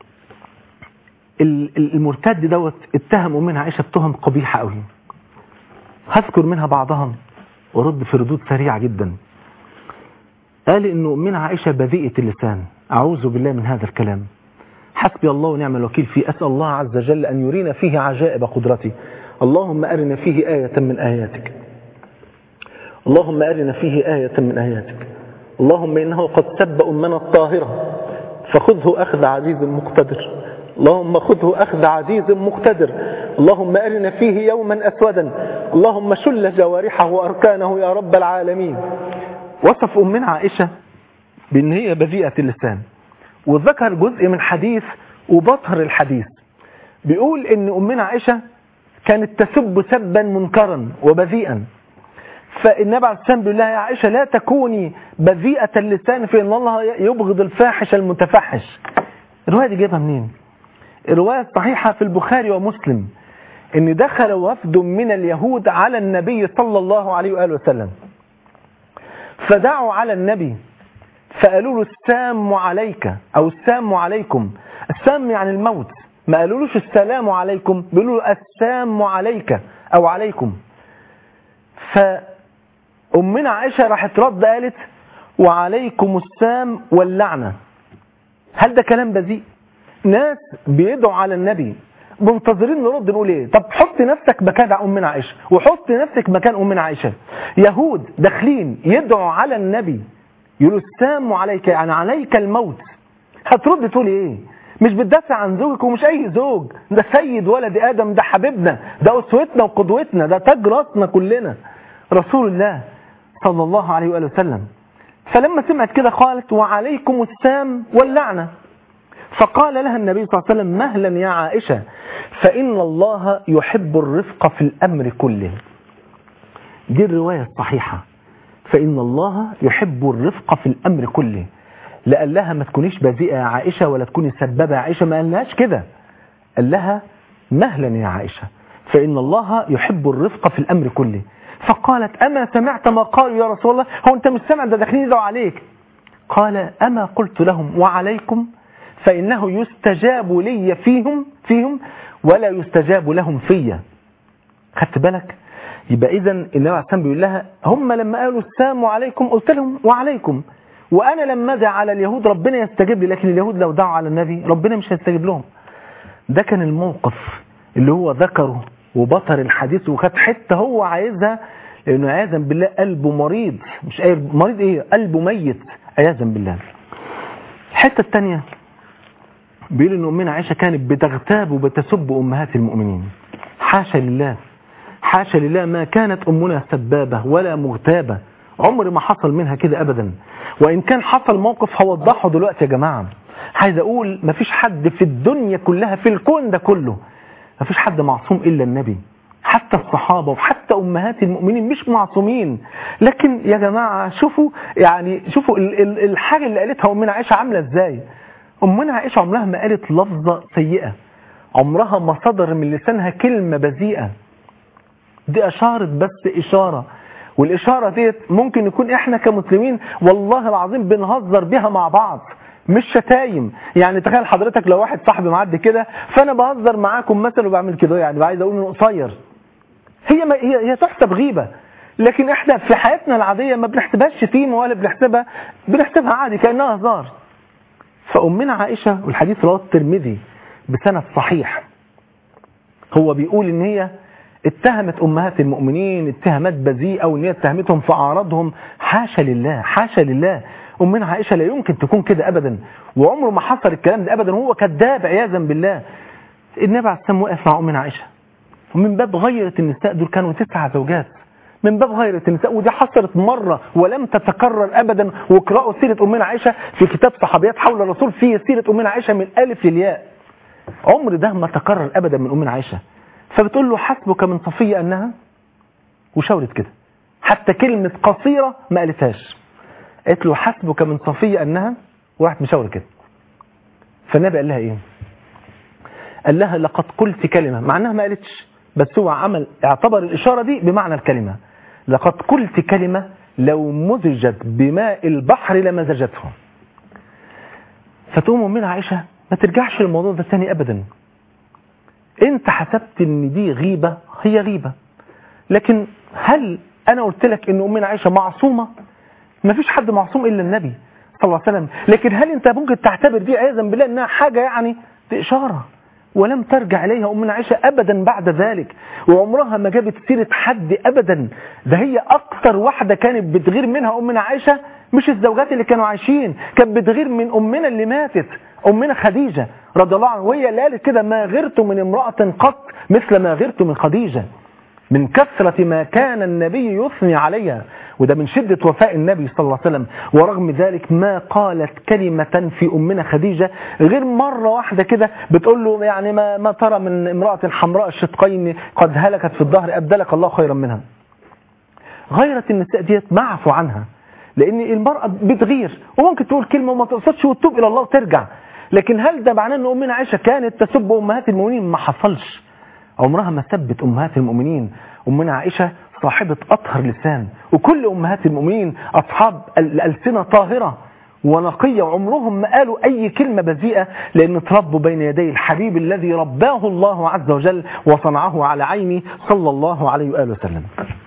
المرتد دوت اتهم أمنا عائشة بتهم قبيحة قوي، هذكر منها بعضها ورد في ردود سريعة جدا. قال إنه أمنا عائشة بذيئة اللسان، أعوذ بالله من هذا الكلام، حسبي الله ونعم الوكيل فيه، أسأل الله عز وجل أن يرينا فيه عجائب قدرته، اللهم أرنا فيه آية من آياتك، اللهم أرنا فيه آية من آياتك، اللهم إنه قد سب أمنا الطاهرة فخذه أخذ عزيز مقتدر، اللهم خذه أخذ عزيز مقتدر، اللهم أرنا فيه يوما أسودا، اللهم شل جوارحه وأركانه يا رب العالمين. وصف أمنا عائشة بأن هي بذيئة اللسان، وذكر جزء من حديث وبطهر الحديث، بيقول إن أمنا عائشة كانت تسب سبا منكرا وبذيئا، فالنبي عليه السلام بيقول لها يا عائشة لا تكوني بذيئة اللسان فإن الله يبغض الفاحش المتفحش. الرواية دي جايبها منين؟ الرواية الصحيحة في البخاري ومسلم إن دخل وفد من اليهود على النبي صلى الله عليه وآله وسلم، فدعوا على النبي فقالوا له السام عليك أو السام عليكم. السام يعني الموت، ما قالولوش السلام عليكم، بيقولوا له السام عليك أو عليكم. فأمنا عائشة راحت رد قالت وعليكم السام واللعنة. هل ده كلام بذيء؟ ناس بيدعوا على النبي منتظرين نرد نقول ايه؟ طب حط نفسك مكان أمنا عائشة وحط نفسك مكان أمنا عائشة. يهود داخلين يدعوا على النبي يقولوا السام عليك يعني عليك الموت، هترد تقول ايه؟ مش بتدافع عن زوجك، ومش اي زوج، ده سيد ولد ادم، ده حبيبنا، ده اسوتنا وقدوتنا، ده تاج راسنا كلنا، رسول الله صلى الله عليه وآله وسلم. فلما سمعت كده قالت وعليكم السام واللعنة. فقال لها النبي صلى الله عليه وسلم مهلا يا عائشة فإن الله يحب الرفق في الأمر كله. دي الرواية الصحيحة، فإن الله يحب الرفق في الأمر كله. لا قال لها ما تكونيش بذيئة يا عائشة ولا تكوني سبابة يا عائشة، ما قالناش كده، قال لها مهلا يا عائشة فإن الله يحب الرفق في الأمر كله. فقالت أما سمعت ما قالوا يا رسول الله؟ هو أنت مش سمع ده داخلين يدعوا عليك؟ قال أما قلت لهم وعليكم فإنه يستجاب لي فيهم ولا يستجاب لهم فيا. خدت بالك؟ يبقى إذن النبي عليه السلام بيقول لها هم لما قالوا السلام عليكم قلت لهم وعليكم، وأنا لما أدعى على اليهود ربنا يستجيب لي، لكن اليهود لو دعوا على النبي ربنا مش هيستجيب لهم. ده كان الموقف اللي هو ذكره وبطر الحديث وخد حتة هو عايزها، لأنه عياذا بالله قلبه مريض، مش مريض إيه، قلبه ميت عياذا بالله. الحتة الثانية بيقول إن أمنا عائشة كانت بتغتاب وبتسب أمهات المؤمنين. حاشا لله، حاشا لله، ما كانت أمنا سبابة ولا مغتابة، عمر ما حصل منها كده أبدا. وإن كان حصل موقف هوضحه دلوقتي يا جماعة. عايز أقول مفيش حد في الدنيا كلها في الكون ده كله مفيش حد معصوم إلا النبي، حتى الصحابة وحتى أمهات المؤمنين مش معصومين. لكن يا جماعة شوفوا الحاجة اللي قالتها أمنا عائشة عاملة إزاي. أمنا عائشة عمرها ما قالت لفظة سيئة، عمرها ما صدر من لسانها كلمة بذيئة. دي أشارت بس إشارة، والإشارة ديت ممكن نكون إحنا كمسلمين والله العظيم بنهزر بها مع بعض، مش شتايم. يعني تخيل حضرتك لو واحد صاحبي معدي كده فأنا بهزر معاكم مثلا وبعمل كده، يعني عايز أقول إنه قصير، هي تحسب غيبة، لكن إحنا في حياتنا العادية ما بنحسبهاش شتيمة ولا بنحسبها عادي كأنها هزار. فأمنا عائشة، والحديث رواه الترمذي بسند صحيح، هو بيقول إن هي اتهمت أمهات المؤمنين اتهامات بذيئة، وإن هي اتهمتهم في أعراضهم. حاشا لله، حاشا لله، أمنا عائشة لا يمكن تكون كده أبدا، وعمره ما حصل الكلام ده أبدا، هو كذاب عياذا بالله. النبي عليه السلام وقف مع أمنا عائشة، ومن باب غيرة النساء، دول كانوا 9 زوجات، من باب غيرة النساء، ودي حصلت مرة ولم تتكرر أبدا. واقرأوا سيرة أمنا عائشة في كتاب صحابيات حول الرسول، فيه سيرة أمنا عائشة من الألف للياء، عمر ده ما تكرر أبدا من أمنا عائشة. فبتقول له حسبك من صفية أنها، وشاورت كده، حتى كلمة قصيرة ما قالتهاش، قالت له حسبك من صفية أنها، وراحت مشاورة كده. فالنبي قال لها إيه؟ قال لها لقد قلت كلمة، مع أنها ما قالتش، بس هو اعتبر الإشارة دي بمعنى الكلمة. لقد قلت كلمة لو مزجت بماء البحر لمزجته. فتقوم أمنا عائشة ما ترجعش الموضوع ده تاني أبدا. انت حسبت ان دي غيبة، هي غيبة، لكن هل انا قلت لك ان امنا عائشة معصومة؟ ما فيش حد معصوم الا النبي صلى الله عليه وسلم. لكن هل انت ممكن تعتبر دي عياذا بالله انها حاجة يعني دي اشارة؟ ولم ترجع اليها امنا عائشة ابدا بعد ذلك، وعمرها ما جابت سيرة حد ابدا. ده هي اكتر واحدة كانت بتغير منها امنا عائشة، مش الزوجات اللي كانوا عايشين، كانت بتغير من امنا اللي ماتت، امنا خديجة رضي الله عنها، وهي اللي قالت كده ما غرت من امرأة قط مثل ما غرت من خديجة، من كثرة ما كان النبي يثني عليها، وده من شدة وفاء النبي صلى الله عليه وسلم. ورغم ذلك ما قالت كلمة في أمنا خديجة غير مرة واحدة كده، بتقول له يعني ما ترى من امرأة حمراء الشدقين قد هلكت في الظهر أبدلك الله خيرا منها. غيرة النساء ديت معفو عنها، لأن المرأة بتغير وممكن تقول كلمة وما تقصدش وتتوب إلى الله وترجع. لكن هل ده معناه أن أمنا عائشة كانت تسب أمهات المؤمنين؟ ما حصلش، عمرها ما سبت أمهات المؤمنين. أمنا عائشة صاحبة أطهر لسان، وكل أمهات المؤمنين أصحاب الألسنة طاهرة ونقية، وعمرهم ما قالوا أي كلمة بذيئة، لأن تربوا بين يدي الحبيب الذي رباه الله عز وجل وصنعه على عينه صلى الله عليه وآله وسلم.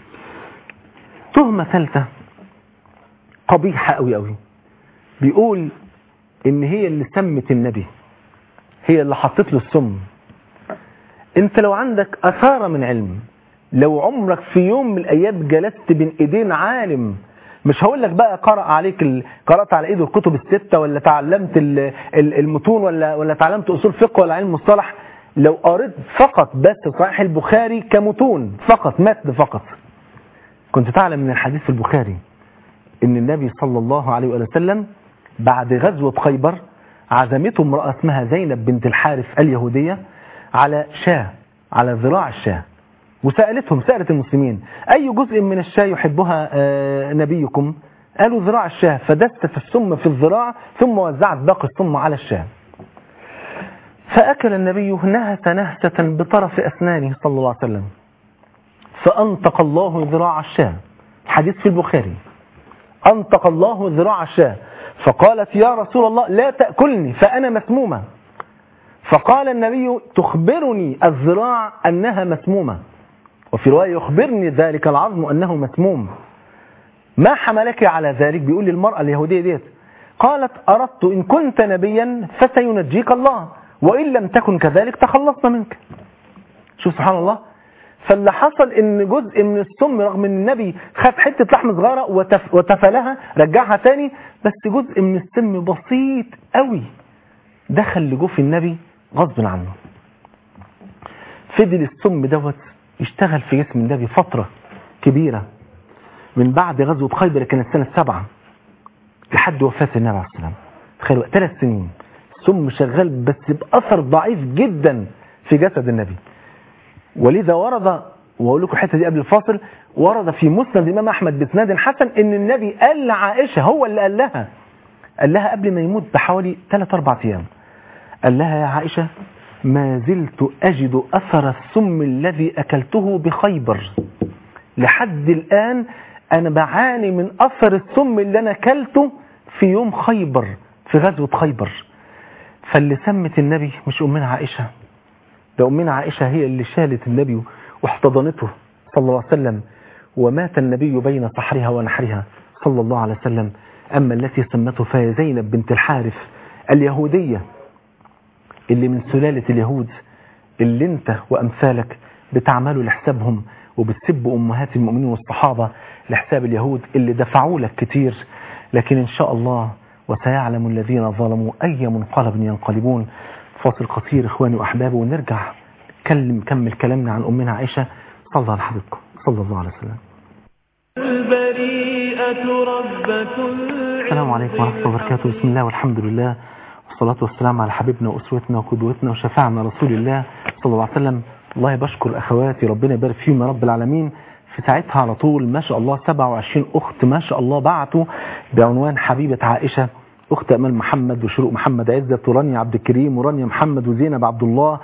تهمة ثالثة قبيحة قوي قوي، بيقول إن هي اللي سمت النبي، هي اللي حطت له السم. انت لو عندك أثارة من علم، لو عمرك في يوم من الأيام جلست بين إيدين عالم، مش هقول لك بقى قرأت على إيده الكتب الستة، ولا تعلمت المتون، ولا تعلمت أصول فقه ولا علم مصطلح، لو قريت فقط بس صحيح البخاري كمتون فقط، متن فقط، كنت تعلم من الحديث في البخاري إن النبي صلى الله عليه وسلم بعد غزوة خيبر عزمته امرأة اسمها زينب بنت الحارث اليهودية على شاة، على ذراع الشاة، سألت المسلمين أي جزء من الشاة يحبها نبيكم؟ قالوا ذراع الشاة، فدست السم في الذراع ثم وزعت باقي السم على الشاة. فأكل النبي نهسة بطرف أسنانه صلى الله عليه وسلم، فأنطق الله ذراع الشاة. حديث في البخاري. أنطق الله ذراع الشاة، فقالت يا رسول الله لا تأكلني فأنا مسمومة. فقال النبي تخبرني الذراع أنها مسمومة، وفي رواية يخبرني ذلك العظم أنه مسموم. ما حملك على ذلك؟ بيقول للمرأة اليهودية ديت. قالت أردت إن كنت نبيا فسينجيك الله، وإن لم تكن كذلك تخلصنا منك. شوف سبحان الله. فاللي حصل ان جزء من السم رغم ان النبي خد حتة لحم صغيرة وتفلها رجعها تاني، بس جزء من السم بسيط قوي دخل لجوف النبي غصب عنه. فضل السم دوت يشتغل في جسم النبي فترة كبيرة من بعد غزوة خيبر، كانت سنة 7 لحد وفاة النبي عليه السلام. تخيلوا 3 سنين السم شغال بس بأثر ضعيف جدا في جسد النبي. ولذا ورد، واقول لكم الحته دي قبل الفاصل، ورد في مسند الامام احمد باسناد حسن ان النبي قال لعائشه، هو اللي قال لها قبل ما يموت بحوالي 3-4 ايام، قال لها يا عائشه ما زلت اجد اثر السم الذي اكلته بخيبر، لحد الان انا بعاني من اثر السم اللي انا اكلته في يوم خيبر، في غزوه خيبر. فاللي سمت النبي مش امنا عائشه، ده أمنا عائشة هي اللي شالت النبي واحتضنته صلى الله عليه وسلم، ومات النبي بين صحرها ونحرها صلى الله عليه وسلم. أما التي سمته فهي زينب بنت الحارث اليهودية، اللي من سلالة اليهود اللي انت وأمثالك بتعملوا لحسابهم وبتسبوا أمهات المؤمنين والصحابة لحساب اليهود اللي دفعوا لك كتير. لكن إن شاء الله وسيعلم الذين ظلموا أي منقلب ينقلبون. فاصل قصير إخواني وأحبابي ونرجع نكمل كلامنا عن أمنا عائشة صلى الله على حبيبكم صلى الله عليه وسلم. السلام عليكم ورحمة الله وبركاته. بسم الله والحمد لله والصلاة والسلام على حبيبنا وأسوتنا وقدوتنا وشفاعنا رسول الله صلى الله عليه وسلم. والله بشكر أخواتي ربنا يبارك فيهم يا رب العالمين. في ساعتها على طول ما شاء الله 27 أخت ما شاء الله بعتوا بعنوان حبيبة عائشة، أخت أمال محمد وشروق محمد عزت ورانيا عبد الكريم ورانيا محمد وزينب عبد الله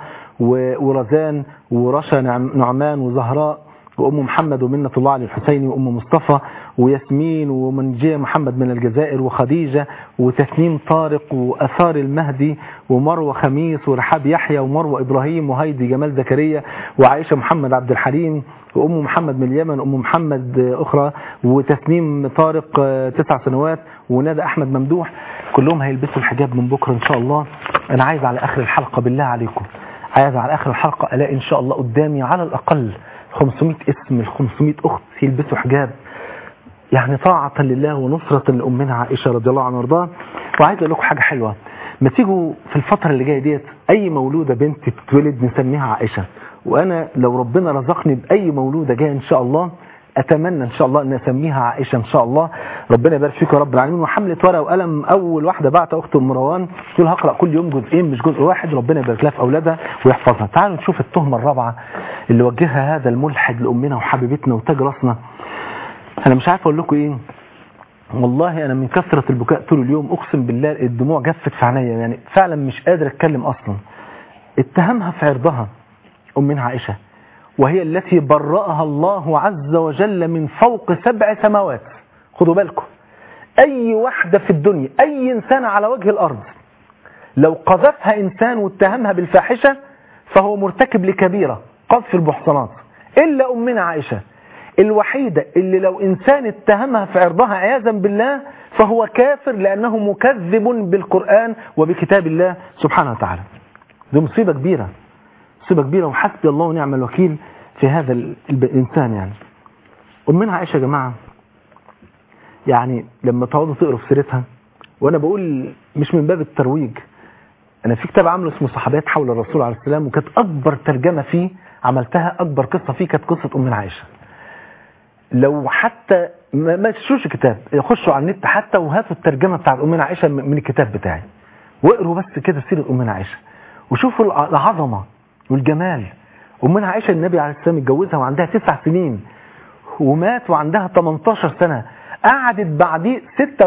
ورزان ورشا نعمان وزهراء وأم محمد ومنة الله علي الحسيني وأم مصطفى وياسمين ومنجية محمد من الجزائر وخديجة وتسنيم طارق وأثار المهدي ومروة خميس ورحاب يحيى ومروة إبراهيم وهيدي جمال زكريا وعائشة محمد عبد الحليم وأم محمد من اليمن أم محمد أخرى وتسنيم طارق 9 سنوات ونادى أحمد ممدوح. كلهم هيلبسوا الحجاب من بكرة إن شاء الله. أنا عايز على آخر الحلقة بالله عليكم، عايز على آخر الحلقة ألاقي إن شاء الله قدامي على الأقل 500 اسم، 500 أخت يلبسوا حجاب، يعني طاعة لله ونصرة لأمنا عائشة رضي الله عنها وارضاها. وعايز أقول لكم حاجة حلوة، ما تيجوا في الفترة اللي جاية ديت أي مولودة بنت تتولد نسميها عائشة. وأنا لو ربنا رزقني بأي مولودة جاية إن شاء الله أتمنى إن شاء الله أن أسميها عائشة إن شاء الله. ربنا يبارك فيك يا رب العالمين. وحملة ورقة وقلم أول واحدة بعت أخت أم مروان تقول هقرأ كل يوم جزئين مش جزء واحد، ربنا يبارك لها في أولادها ويحفظها. تعالوا نشوف التهمة الرابعة اللي وجهها هذا الملحد لأمنا وحبيبتنا وتاج راسنا. أنا مش عارف أقول لكم إيه، والله أنا من كثرة البكاء طول اليوم أقسم بالله الدموع جفت في عينيا، يعني فعلا مش قادر أتكلم أصلا. اتهمها في عرضها أمنا عائشة، وهي التي برأها الله عز وجل من فوق 7 سماوات. خدوا بالكم، أي واحدة في الدنيا، أي إنسان على وجه الأرض لو قذفها إنسان واتهمها بالفاحشة فهو مرتكب لكبيرة قذف المحصنات، إلا أمنا عائشة الوحيدة اللي لو إنسان اتهمها في عرضها عياذا بالله فهو كافر لأنه مكذب بالقرآن وبكتاب الله سبحانه وتعالى. دي مصيبة كبيرة، مصيبة كبيرة، وحسبي الله ونعم الوكيل في هذا الإنسان. يعني أمنا عائشة يا جماعة، يعني لما تقعدوا تقروا في سيرتها، وأنا بقول مش من باب الترويج، أنا في كتاب عامله اسمه صحابيات حول الرسول عليه السلام، وكانت أكبر ترجمة فيه عملتها، أكبر قصة فيه كانت قصة أمنا عائشة. لو حتى ما تشوفوش كتاب، يخشوا على النت حتى وهاتوا الترجمة بتاعت أمنا عائشة من الكتاب بتاعي واقروا بس كده سيرة أمنا عائشة وشوفوا العظمة والجمال. أمنا عائشة النبي عليه السلام اتجوزها وعندها 9 سنين ومات وعندها 18 سنة، قعدت بعديه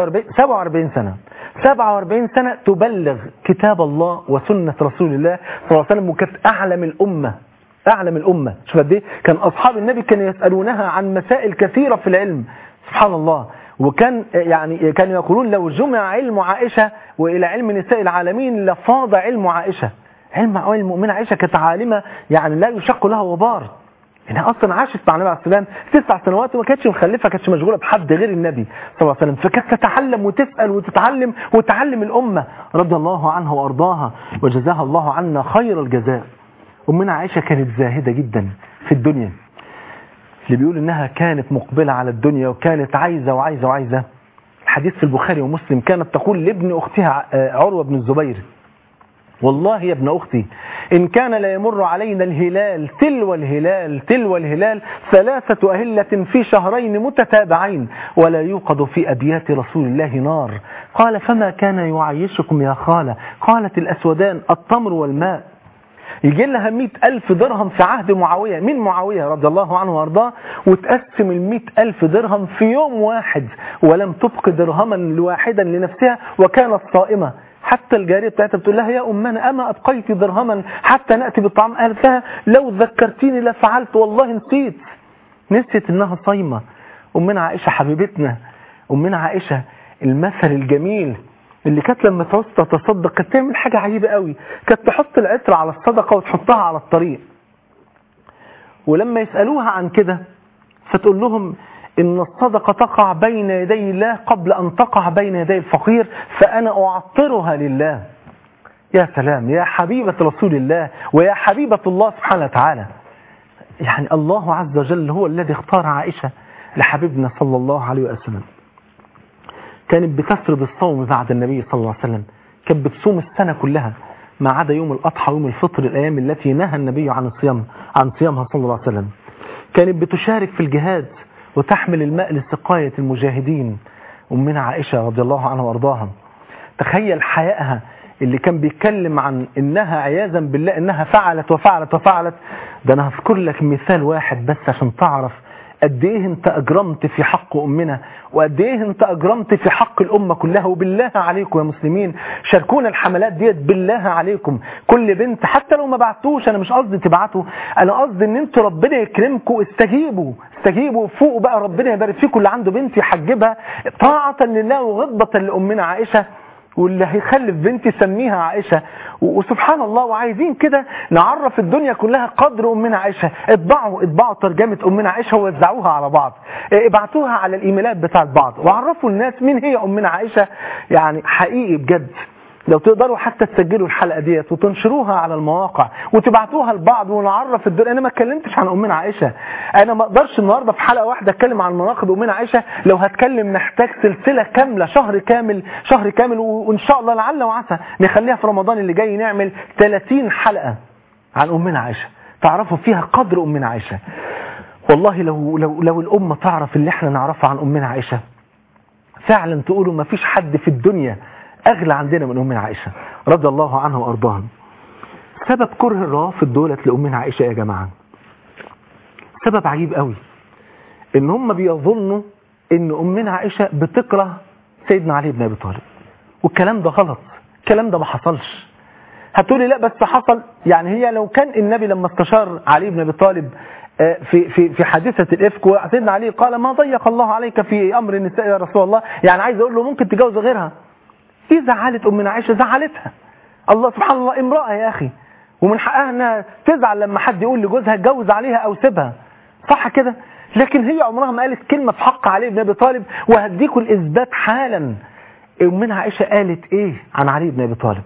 47 سنة تبلغ كتاب الله وسنة رسول الله صلى الله عليه وسلم، وكانت أعلم الأمة. شوف قد ايه كان أصحاب النبي كانوا يسألونها عن مسائل كثيرة في العلم، سبحان الله. وكان يعني كانوا يقولون لو جمع علم عائشة وإلى علم نساء العالمين لفاض علم عائشة. علم أمنا عائشة كانت عالمة يعني لا يشق لها وبار، انها اصلا عاشت مع النبي عليه السلام 9 سنوات وما كانتش مخلفه، كانتش مشغوله بحد غير النبي صلى الله عليه وسلم، فكانت تتعلم وتسال وتعلم الامه رضي الله عنها وارضاها وجزاها الله عنا خير الجزاء. امنا عائشه كانت زاهده جدا في الدنيا، اللي بيقول انها كانت مقبله على الدنيا وكانت عايزه. الحديث في البخاري ومسلم، كانت تقول لابن اختها عروه بن الزبير: والله يا ابن أختي إن كان لا يمر علينا الهلال تلو الهلال 3 أهلة في شهرين متتابعين ولا يوقد في أبيات رسول الله نار. قال: فما كان يعيشكم يا خالة؟ قالت: الأسودان، التمر والماء. يجي لها 100,000 درهم في عهد معاوية، من معاوية رضي الله عنه وارضاه، وتقسم 100,000 درهم في يوم واحد، ولم تبق درهما واحدا لنفسها، وكانت صائمة. حتى الجارية بتاعتها بتقول لها: يا أمنا أما أبقيت درهما حتى نأتي بالطعام؟ قالت لها: لو ذكرتيني لفعلت، والله نسيت إنها صايمة. أمنا عائشة حبيبتنا، أمنا عائشة المثل الجميل اللي كانت لما تعوز تتصدق كانت تعمل حاجة عجيبة قوي، كانت تحط العطر على الصدقة وتحطها على الطريق، ولما يسألوها عن كده فتقول لهم: إن الصدقة تقع بين يدي الله قبل أن تقع بين يدي الفقير، فأنا أعطرها لله. يا سلام، يا حبيبة رسول الله ويا حبيبة الله سبحانه وتعالى. يعني الله عز وجل هو الذي اختار عائشة لحبيبنا صلى الله عليه وسلم. كانت بتسرد الصوم بعد النبي صلى الله عليه وسلم، كانت بتصوم السنة كلها ما عدا يوم الأضحى ويوم الفطر، الأيام التي نهى النبي عن صيامها صلى الله عليه وسلم. كانت بتشارك في الجهاد وتحمل الماء لسقاية المجاهدين. أمنا عائشة رضي الله عنها وارضاها، تخيل حيائها اللي كان بيتكلم عن إنها عياذا بالله إنها فعلت. ده أنا هذكر لك مثال واحد بس عشان تعرف قد ايه انت اجرمت في حق امنا، وقد ايه انت اجرمت في حق الامه كلها. وبالله عليكم يا مسلمين شاركونا الحملات ديت، بالله عليكم. كل بنت حتى لو ما بعتوش، انا مش قصدي تبعتوا، انا قصدي ان انتوا ربنا يكرمكم، استجيبوا فوق بقى، ربنا يبارك فيكم. اللي عنده بنت يحجبها طاعه لله وغضبه لامنا عائشه، واللي هيخلف بنتي سميها عائشة. وسبحان الله، وعايزين كده نعرف الدنيا كلها قدر أمنا عائشة. اطبعوا ترجمة أمنا عائشة ووزعوها على بعض، ابعتوها على الإيميلات بتاعت بعض، وعرفوا الناس مين هي أمنا عائشة. يعني حقيقي بجد لو تقدروا حتى تسجلوا الحلقة ديت وتنشروها على المواقع وتبعتوها لبعض ونعرف الدنيا. انا ما اتكلمتش عن امنا عائشة، انا ما اقدرش النهارده في حلقة واحدة اتكلم عن مناقب امنا عائشة. لو هتكلم نحتاج سلسلة كاملة، شهر كامل، وان شاء الله لعل وعسى نخليها في رمضان اللي جاي نعمل 30 حلقة عن امنا عائشة تعرفوا فيها قدر امنا عائشة. والله لو الامة تعرف اللي احنا نعرفه عن امنا عائشة فعلا تقولوا ما فيش حد في الدنيا أغلى عندنا من أمنا عائشة رضي الله عنها وأرضاها. سبب كره الروافض دولت لأمنا عائشة يا جماعة سبب عجيب قوي، إن هم بيظنوا إن أمنا عائشة بتكره سيدنا علي بن أبي طالب، والكلام ده غلط، الكلام ده ما حصلش. هتقولي لا بس حصل. يعني هي لو كان النبي لما استشار علي بن أبي طالب في حادثة الإفك وسيدنا علي قال: ما ضيق الله عليك في أمر النساء يا رسول الله، يعني عايز أقول له ممكن تجوز غيرها. إيه زعلت أمنا عائشة؟ زعلتها. الله سبحان الله، امرأة يا أخي، ومن حقها أنها تزعل لما حد يقول لجوزها اتجوز عليها أو سيبها، صح كده؟ لكن هي عمرها ما قالت كلمة في حق علي بن أبي طالب. وهديكوا الإثبات حالا. أمنا عائشة قالت إيه عن علي بن أبي طالب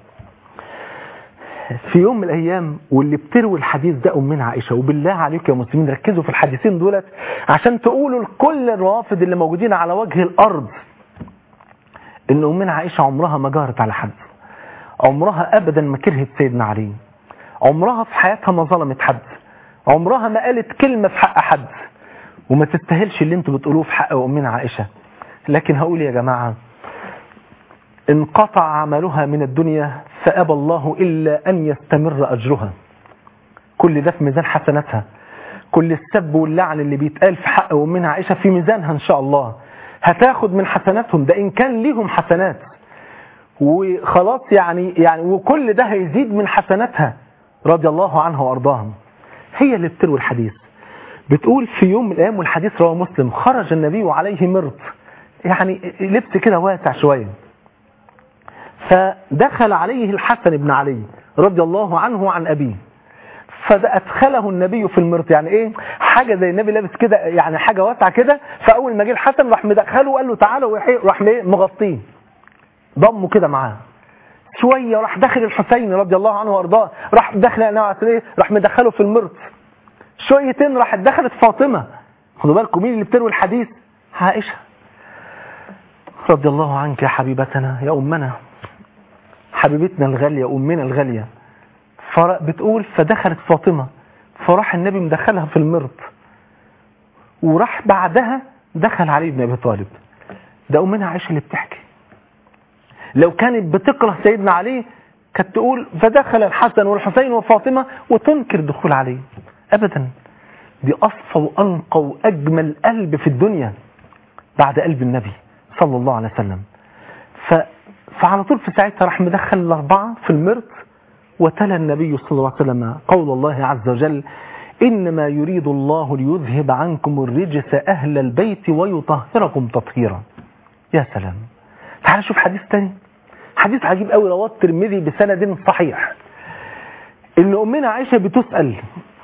في يوم من الأيام، واللي بتروي الحديث ده أمنا عائشة. وبالله عليكم يا مسلمين ركزوا في الحديثين دولت عشان تقولوا لكل الروافض اللي موجودين على وجه الأرض إن أمنا عائشة عمرها ما جارت على حد، عمرها أبدا ما كرهت سيدنا علي، عمرها في حياتها ما ظلمت حد، عمرها ما قالت كلمة في حق حد، وما تستاهلش اللي انتوا بتقولوه في حق أمنا عائشة. لكن هقول يا جماعة، انقطع عملها من الدنيا فأبى الله إلا أن يستمر أجرها. كل ده في ميزان حسناتها، كل السب واللعن اللي بيتقال في حق أمنا عائشة في ميزانها إن شاء الله، هتاخد من حسناتهم ده إن كان ليهم حسنات، وخلاص يعني وكل ده هيزيد من حسناتها رضي الله عنها وأرضاها. هي اللي بتروي الحديث، بتقول في يوم من الأيام، والحديث رواه مسلم، خرج النبي عليه مرط، يعني لبس كده واسع شوية، فدخل عليه الحسن بن علي رضي الله عنه وعن أبيه، فأدخله النبي في المرط. يعني ايه؟ حاجة زي النبي لابس كده، يعني حاجة واسعة كده، فأول ما جه الحسن راح مدخله وقال له تعالى، وراح مغطيه ضمه كده معاه شوية، وراح داخل الحسين رضي الله عنه وارضاه، راح داخل راح مدخله في المرط. شويتين راح دخلت فاطمة. خدوا بالكم مين اللي بتروي الحديث؟ عائشة رضي الله عنك يا حبيبتنا يا أمنا، حبيبتنا الغالية أمنا الغالية. بتقول فدخلت فاطمة، فراح النبي مدخلها في المرط، وراح بعدها دخل علي بن أبي طالب. ده أمنا عائشة اللي بتحكي. لو كانت بتكره سيدنا علي كانت تقول فدخل الحسن والحسين وفاطمة وتنكر دخول علي. أبدا، دي أصفى وأنقى وأجمل قلب في الدنيا بعد قلب النبي صلى الله عليه وسلم. فعلى طول في ساعتها راح مدخل الأربعة في المرط، وتلا النبي صلى الله عليه وسلم قول الله عز وجل إنما يريد الله ليذهب عنكم الرجس أهل البيت ويطهركم تطهيرا. يا سلام. تعال شوف حديث تاني، حديث عجيب قوي رواه الترمذي بسند صحيح، إن أمنا عائشة بتسأل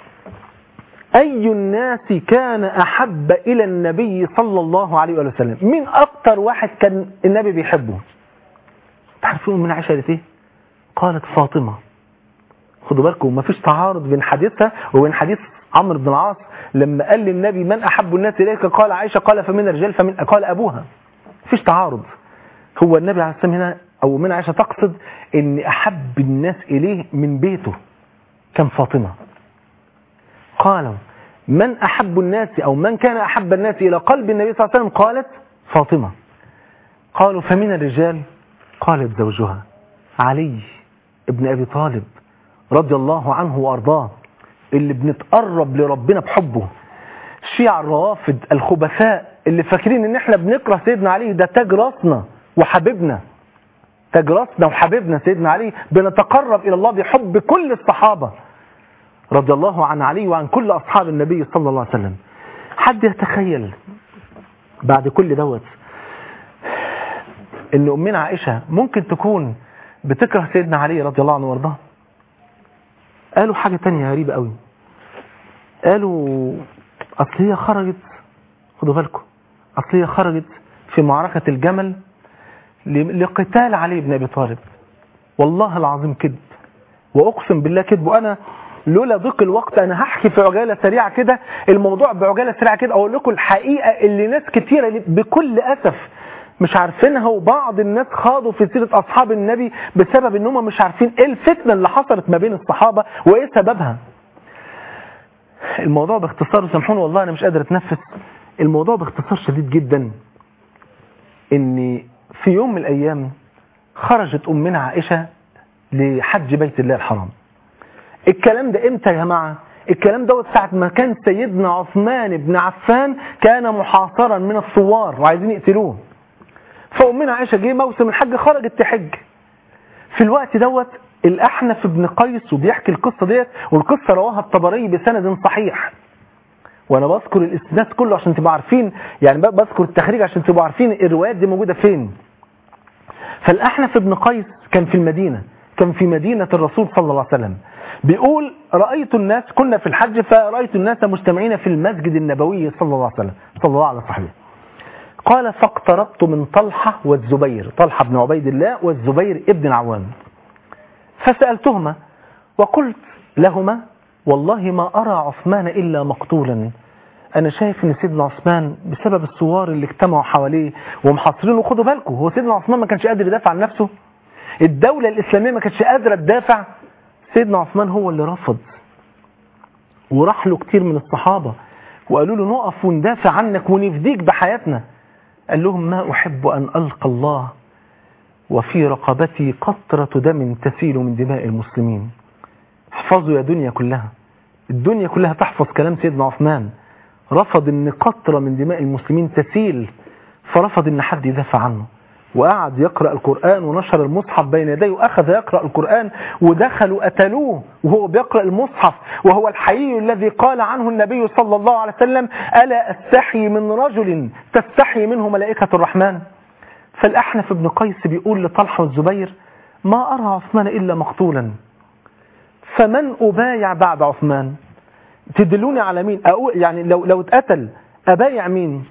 أي الناس كان أحب إلى النبي صلى الله عليه وسلم؟ مين أكتر واحد كان النبي بيحبه؟ تعرفون أمنا عائشة قالت إيه؟ قالت فاطمة. خدوا بالكم ما فيش تعارض بين حديثها وبين حديث عمرو بن العاص لما قال للنبي من أحب الناس إليك؟ قال عائشة. قال فمن الرجال قال أبوها. فيش تعارض. هو النبي عليه السلام هنا أو من عائشة تقصد إن أحب الناس إليه من بيته كان فاطمة. قالوا من أحب الناس أو من كان أحب الناس إلى قلب النبي صلى الله عليه وسلم؟ قالت فاطمة. قالوا فمن الرجال؟ قالت زوجها علي ابن أبي طالب رضي الله عنه وأرضاه، اللي بنتقرب لربنا بحبه. الشيعة الروافد الخبثاء اللي فاكرين ان احنا بنكره سيدنا علي، ده تاج راسنا وحبيبنا، تاج راسنا وحبيبنا سيدنا علي، بنتقرب إلى الله بحب كل الصحابة رضي الله عن علي وعن كل أصحاب النبي صلى الله عليه وسلم. حد يتخيل بعد كل دوت ان أمنا عائشة ممكن تكون بتكره سيدنا علي رضي الله عنه وارضاه؟ قالوا حاجة تانية غريبة قوي. قالوا أصل هي خرجت، خدوا بالكم، أصل هي خرجت في معركة الجمل لقتال علي بن أبي طالب. والله العظيم كذب، وأقسم بالله كذب. وأنا لولا ضيق الوقت أنا هحكي في عجالة سريعة كده الموضوع، بعجالة سريعة كده أقول لكم الحقيقة اللي ناس كتيرة بكل أسف مش عارفينها، وبعض الناس خاضوا في سيرة أصحاب النبي بسبب إنهم مش عارفين إيه الفتنة اللي حصلت ما بين الصحابة وإيه سببها. الموضوع باختصار، سامحوني والله أنا مش قادر أتنفس. الموضوع باختصار شديد جدا، إن في يوم من الأيام خرجت أمنا عائشة لحج بيت الله الحرام. الكلام ده إمتى يا جماعة؟ الكلام ده ساعة ما كان سيدنا عثمان بن عفان كان محاصرا من الثوار وعايزين يقتلوه. فأمنا عائشة جه موسم الحج خرجت تحج. في الوقت دوت الأحنف بن قيس وبيحكي القصة ديت، والقصة رواها الطبري بسند صحيح، وأنا بذكر الإسناد كله عشان تبقوا عارفين، يعني بذكر التخريج عشان تبقوا عارفين الروايات دي موجودة فين. فالأحنف بن قيس كان في المدينة، كان في مدينة الرسول صلى الله عليه وسلم. بيقول رأيت الناس، كنا في الحج فرأيت الناس مجتمعين في المسجد النبوي صلى الله عليه وسلم صلى الله عليه وسلم. قال فاقتربت من طلحة والزبير، طلحة بن عبيد الله والزبير ابن العوام، فسألتهما وقلت لهما والله ما أرى عثمان إلا مقتولا. أنا شايف أن سيدنا عثمان بسبب الثوار اللي اجتمعوا حواليه ومحاصرينه. خدوا بالكم هو سيدنا عثمان ما كانش قادر يدافع عن نفسه، الدولة الإسلامية ما كانتش قادرة تدافع. سيدنا عثمان هو اللي رفض، وراح له كتير من الصحابة وقالوا له نقف وندافع عنك ونفديك بحياتنا. قال لهم ما أحب أن ألقى الله وفي رقبتي قطرة دم تسيل من دماء المسلمين. احفظوا يا دنيا كلها، الدنيا كلها تحفظ كلام سيدنا عثمان. رفض ان قطرة من دماء المسلمين تسيل، فرفض ان حد يدافع عنه، وقعد يقرأ القرآن ونشر المصحف بين يديه وأخذ يقرأ القرآن، ودخلوا قتلوه وهو بيقرأ المصحف، وهو الحي الذي قال عنه النبي صلى الله عليه وسلم ألا أستحي من رجل تستحي منه ملائكة الرحمن. فالأحنف بن قيس بيقول لطلحة والزبير ما أرى عثمان إلا مقتولا. فمن أبايع بعد عثمان؟ تدلوني على مين؟ يعني لو اتقتل أبايع مين؟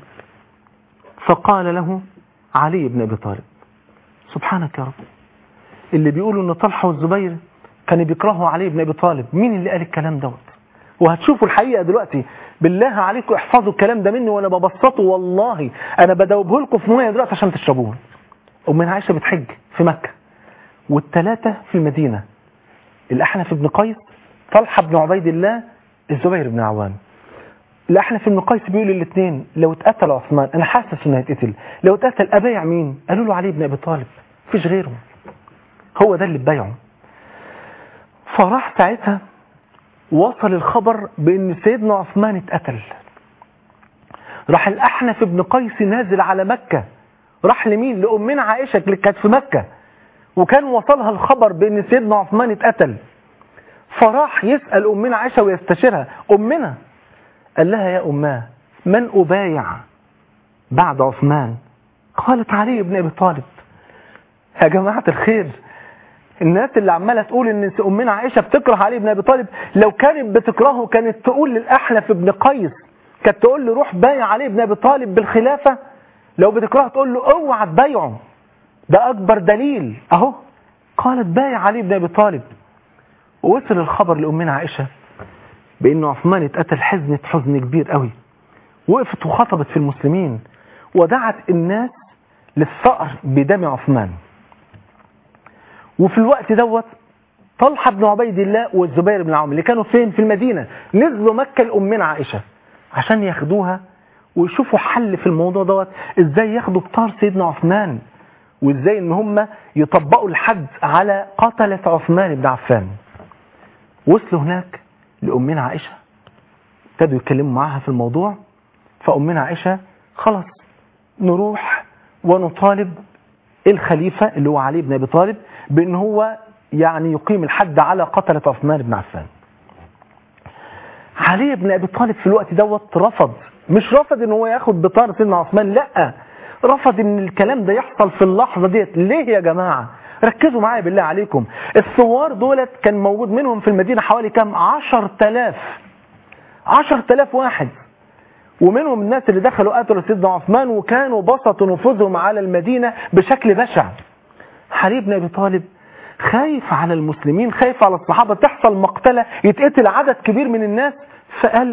فقال له علي بن أبي طالب. سبحانك يا رب، اللي بيقولوا ان طلحة والزبير كانوا بيكرهوا علي بن أبي طالب، مين اللي قال الكلام دوت؟ وهتشوفوا الحقيقة دلوقتي. بالله عليكم احفظوا الكلام ده مني وانا ببسطه، والله انا بدوبه لكم في ميه دلوقتي عشان تشربوه. أمنا عائشة بتحج في مكة والثلاثة في المدينة، الأحنف بن قيس، طلحة بن عبيد الله، الزبير بن عوام. الأحنف بن قيس بيقول للاثنين لو اتقتل عثمان، أنا حاسس إنه هيتقتل، لو اتقتل أبايع مين؟ قالوا له علي بن أبي طالب، مفيش غيره، هو ده اللي ببايعه. فراح ساعتها وصل الخبر بأن سيدنا عثمان اتقتل. راح الأحنف بن قيس نازل على مكة، راح لمين؟ لأمنا عائشة اللي كانت في مكة وكان وصلها الخبر بأن سيدنا عثمان اتقتل. فراح يسأل أمنا عائشة ويستشيرها، أمنا قال لها يا أماه من أبايع بعد عثمان؟ قالت علي بن أبي طالب. يا جماعة الخير، الناس اللي عمالة تقول ان أمنا عائشة بتكره علي بن أبي طالب، لو كانت بتكرهه كانت تقول للأحنف بن قيس، كانت تقول له روح بايع علي بن أبي طالب بالخلافة. لو بتكرهه تقول له اوعى تبايعه، ده أكبر دليل أهو. قالت بايع علي بن أبي طالب. ووصل الخبر لأمنا عائشة بأن عثمان اتقتل، حزنت حزن كبير قوي، وقفت وخطبت في المسلمين ودعت الناس للثأر بدم عثمان. وفي الوقت دوت طلحة بن عبيد الله والزبير بن عوام اللي كانوا فين؟ في المدينة، نزلوا مكة لأمنا عائشة عشان ياخدوها ويشوفوا حل في الموضوع دوت، ازاي ياخدوا بطار سيدنا عثمان، وازاي ان هم يطبقوا الحد على قتلة عثمان بن عفان. وصلوا هناك لأمنا عائشة، ابتدوا يتكلموا معاها في الموضوع. فأمنا عائشة خلاص نروح ونطالب الخليفة اللي هو علي بن أبي طالب بأن هو يعني يقيم الحد على قتلة عثمان بن عفان. علي بن أبي طالب في الوقت دوت رفض، مش رفض ان هو ياخد بطار سيدنا عثمان، لا، رفض ان الكلام ده يحصل في اللحظة ديت. ليه يا جماعة؟ ركزوا معايا بالله عليكم. الثوار دولت كان موجود منهم في المدينة حوالي كام؟ 10,000 واحد، ومنهم الناس اللي دخلوا قتلوا سيدنا عثمان وكانوا بسطوا نفوذهم على المدينة بشكل بشع. علي بن أبي طالب خايف على المسلمين، خايف على الصحابة تحصل مقتلة، يتقتل عدد كبير من الناس. فقال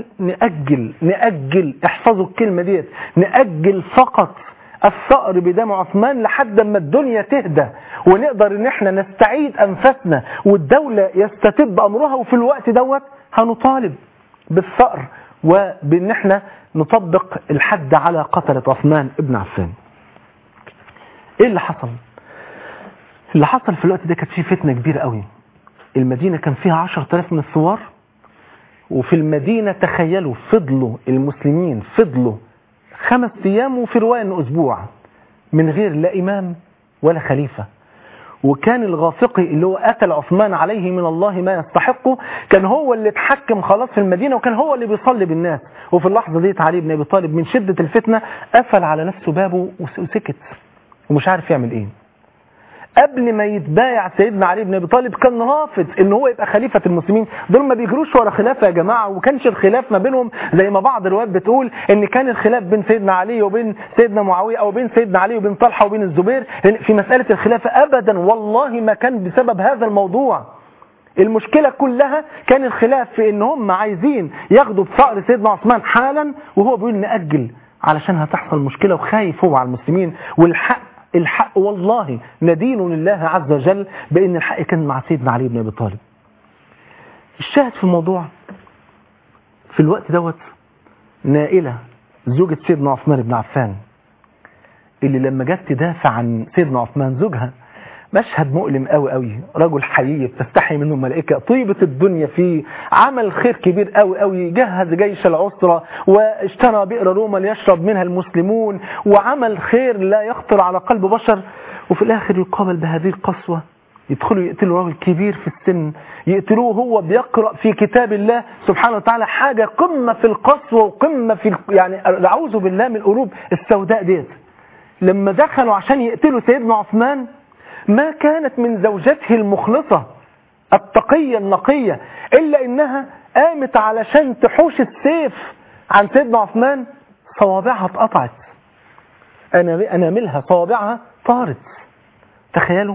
نأجل، احفظوا الكلمة ديت، نأجل فقط الثأر بدم عثمان لحد ما الدنيا تهدى ونقدر ان احنا نستعيد انفسنا والدولة يستتب امرها، وفي الوقت دوت هنطالب بالثأر وبان احنا نطبق الحد على قتلة عثمان ابن عفان. ايه اللي حصل؟ اللي حصل في الوقت ده كانت فيه فتنة كبيرة قوي. المدينة كان فيها 10,000 من الثوار، وفي المدينة تخيلوا فضلوا المسلمين 5 أيام، وفي رواية انه اسبوع، من غير لا امام ولا خليفة. وكان الغافقي اللي هو قتل عثمان عليه من الله ما يستحقه كان هو اللي اتحكم خلاص في المدينة، وكان هو اللي بيصلي بالناس. وفي اللحظة دي علي بن أبي طالب من شدة الفتنة قفل على نفسه بابه وسكت ومش عارف يعمل ايه. قبل ما يتبايع سيدنا علي بن أبي طالب كان رافض ان هو يبقى خليفة المسلمين. دول ما بيجروش ورا خلافة يا جماعة، وكانش الخلاف ما بينهم زي ما بعض الروايات بتقول ان كان الخلاف بين سيدنا علي وبين سيدنا معاوية او بين سيدنا علي وبين طلحة وبين الزبير في مسألة الخلافة. ابدا والله ما كان بسبب هذا الموضوع. المشكلة كلها كان الخلاف في ان هم عايزين ياخدوا بثأر سيدنا عثمان حالا، وهو بيقول نأجل علشان هتحصل مشكلة، وخايف هو على المسلمين. والحق والله ندين لله عز وجل بأن الحق كان مع سيدنا علي بن أبي طالب. الشاهد في الموضوع في الوقت دوت نائلة زوجة سيدنا عثمان بن عفان اللي لما جت تدافع عن سيدنا عثمان زوجها، مشهد مؤلم قوي قوي، رجل حقيقي بتستحي منه الملائكة، طيبة الدنيا فيه، عمل خير كبير قوي قوي، جهز جيش العسرة واشترى بئر روما ليشرب منها المسلمون، وعمل خير لا يخطر على قلب بشر. وفي الآخر يقابل بهذه القسوة، يدخلوا يقتلوا راجل كبير في السن، يقتلوه هو بيقرأ في كتاب الله سبحانه وتعالى، حاجة قمة في القسوة وقمة في يعني أعوذ بالله من القلوب السوداء ديت. لما دخلوا عشان يقتلوا سيدنا عثمان ما كانت من زوجته المخلصة التقية النقية، إلا إنها قامت علشان تحوش السيف عن سيدنا عثمان، صوابعها اتقطعت، أناملها صوابعها طارت. تخيلوا.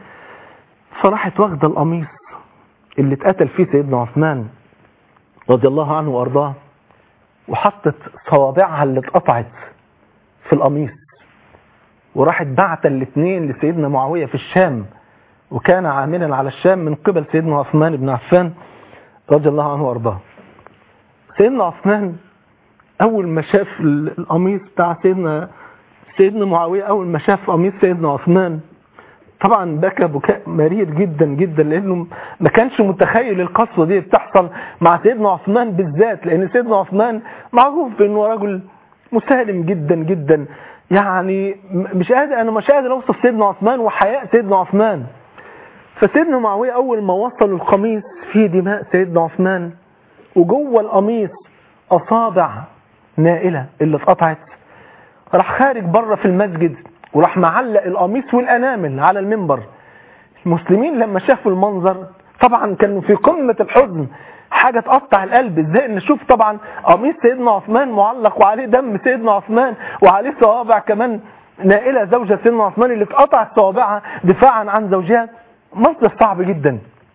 فراحت واخدة القميص اللي اتقتل فيه سيدنا عثمان رضي الله عنه وأرضاه، وحطت صوابعها اللي اتقطعت في القميص، وراحت بعت الاثنين لسيدنا معاوية في الشام، وكان عاملا على الشام من قبل سيدنا عثمان بن عفان رضي الله عنه وارضاه. سيدنا عثمان اول ما شاف القميص بتاع سيدنا معاوية، اول ما شاف قميص سيدنا عثمان طبعا بكى بكاء مرير جدا جدا، لانه ما كانش متخيل القسوة دي بتحصل مع سيدنا عثمان بالذات، لان سيدنا عثمان معروف بانه رجل مسالم جدا جدا. يعني انا مش قادر اوصف سيدنا عثمان وحياء سيدنا عثمان. فسيدنا معاوية اول ما وصل القميص فيه دماء سيدنا عثمان، وجوه القميص اصابع نائلة اللي اتقطعت، راح خارج بره في المسجد وراح معلق القميص والانامل على المنبر. المسلمين لما شافوا المنظر طبعا كانوا في قمة الحزن، حاجة تقطع القلب. ازاي نشوف طبعا قميص سيدنا عثمان معلق وعليه دم سيدنا عثمان وعليه صوابع كمان نائلة زوجة سيدنا عثمان اللي اتقطعت صوابعها دفاعا عن زوجها، منظر صعب جدا.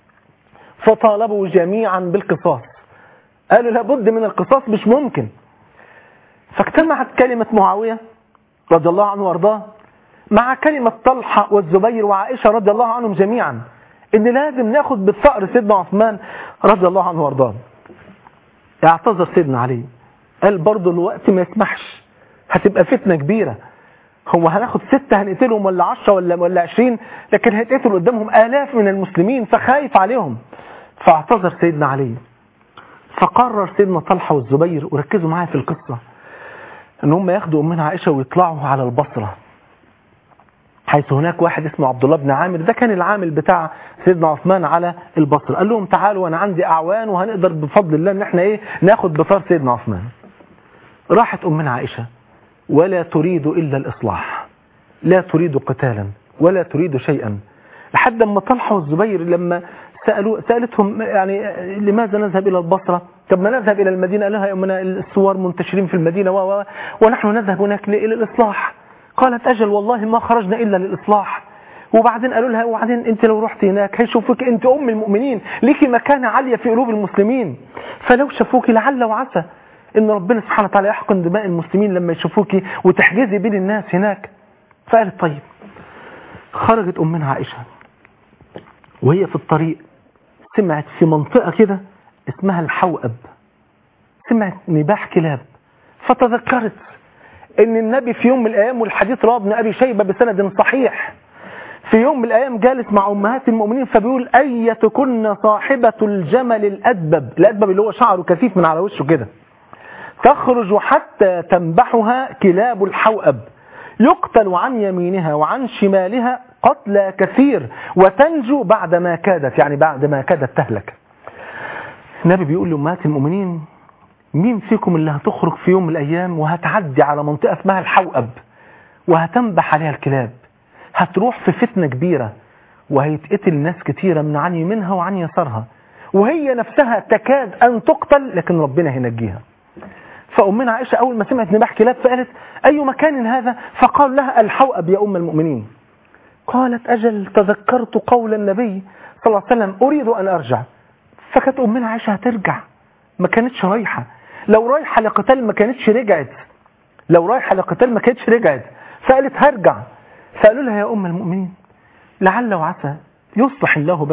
فطالبوا جميعا بالقصاص، قالوا لابد من القصاص، مش ممكن. فاجتمعت كلمة معاوية رضي الله عنه وارضاه مع كلمة طلحة والزبير وعائشة رضي الله عنهم جميعا، ان لازم ناخد بالثأر سيدنا عثمان رضي الله عنه وارضاه. اعتذر سيدنا علي، قال برضو الوقت ما يسمحش، هتبقى فتنة كبيرة، هو هناخد 6 هنقتلهم ولا 10 ولا 20، لكن هيتقتل قدامهم آلاف من المسلمين، فخايف عليهم. فاعتذر سيدنا علي. فقرر سيدنا طلحة والزبير، وركزوا معايا في القصة، ان هم ياخدوا امنا عائشة ويطلعوا على البصرة، حيث هناك واحد اسمه عبد الله بن عامر، ده كان العامل بتاع سيدنا عثمان على البصرة. قال لهم تعالوا وانا عندي اعوان وهنقدر بفضل الله ان احنا ناخد بطار سيدنا عثمان. راحت امنا عائشة ولا تريد الا الاصلاح، لا تريد قتالا ولا تريد شيئا، لحد ما طلحة والزبير لما سألتهم يعني لماذا نذهب الى البصرة؟ طب ما نذهب الى المدينة. قال لها يا امنا الثوار منتشرين في المدينة ونحن نذهب هناك الى الاصلاح. قالت أجل والله ما خرجنا إلا للإصلاح. وبعدين قالوا لها وبعدين أنت لو رحت هناك هيشوفوك أنت أم المؤمنين، ليك مكانة عالية في قلوب المسلمين، فلو شافوك لعل وعسى إن ربنا سبحانه وتعالى يحقن دماء المسلمين لما يشوفوك وتحجزي بين الناس هناك. فقالت طيب. خرجت أمنا عائشة وهي في الطريق سمعت في منطقة كده اسمها الحوأب، سمعت نباح كلاب، فتذكرت ان النبي في يوم من الايام، والحديث رواه ابن ابي شيبة بسند صحيح، في يوم من الايام جالس مع امهات المؤمنين فبيقول ايتكن صاحبة الجمل الادبب، الادبب اللي هو شعره كثيف من على وشه كده، تخرج حتى تنبحها كلاب الحوأب، يقتل عن يمينها وعن شمالها قتلى كثير وتنجو بعد ما كادت، يعني بعد ما كادت تهلك. النبي بيقول لأمهات المؤمنين مين فيكم اللي هتخرج في يوم من الأيام وهتعدي على منطقة اسمها الحوأب وهتنبح عليها الكلاب، هتروح في فتنة كبيرة وهيتقتل ناس كتيرة من عن يمينها وعن يسارها، وهي نفسها تكاد أن تقتل لكن ربنا هينجيها. فأمنا عائشة أول ما سمعت نباح كلاب فقالت أي مكان هذا؟ فقال لها الحوأب يا أم المؤمنين. قالت أجل تذكرت قول النبي صلى الله عليه وسلم أريد أن أرجع. فكانت أمنا عائشة هترجع، ما كانتش رايحة، لو رايحة لقتال ما كانتش رجعت، لو رايحة لقتال ما كانتش رجعت، فقالت هرجع. فقالوا لها يا أم المؤمنين لعل وعسى يصلح الله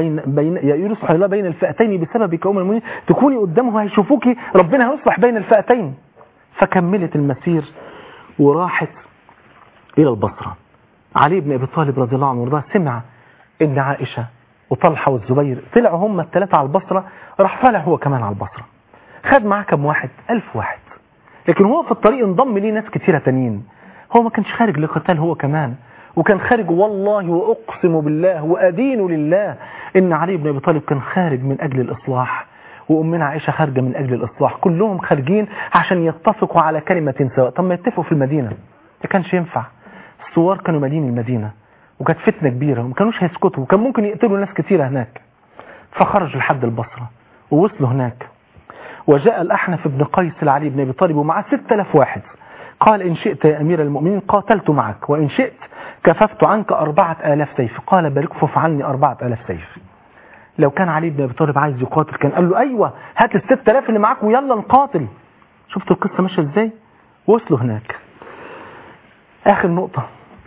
بين الفئتين بسببك يا أم المؤمنين، تكوني قدامه هيشوفوكي ربنا هيصلح بين الفئتين. فكملت المسير وراحت إلى البصرة. علي بن أبي طالب رضي الله عنه وارضاه سمع إن عائشة وطلحة والزبير طلعوا هم الثلاثة على البصرة، راح طالع هو كمان على البصرة، خد معاه كم واحد؟ 1000 واحد، لكن هو في الطريق انضم ليه ناس كتيرة تانيين، هو ما كانش خارج لقتال هو كمان، وكان خارج والله وأقسم بالله وأدين لله إن علي بن أبي طالب كان خارج من أجل الإصلاح، وأمنا عائشة خارجة من أجل الإصلاح، كلهم خارجين عشان يتفقوا على كلمة سواء. طب ما يتفقوا في المدينة، ما كانش ينفع، الثوار كانوا مالين المدينة وكانت فتنة كبيرة وما كانوش هيسكتوا وكان ممكن يقتلوا ناس كتيرة هناك. فخرجوا لحد البصرة ووصلوا هناك، وجاء الأحنف بن قيس لعلي بن أبي طالب ومعه 6000 واحد. قال إن شئت يا أمير المؤمنين قاتلت معك، وإن شئت كففت عنك 4000 سيف. قال بل اكفف عني 4000 سيف. لو كان علي بن أبي طالب عايز يقاتل كان قال له أيوة هات 6000 اللي معاك ويلا نقاتل. شفتوا القصة ماشية ازاي؟ وصلوا هناك. آخر نقطة،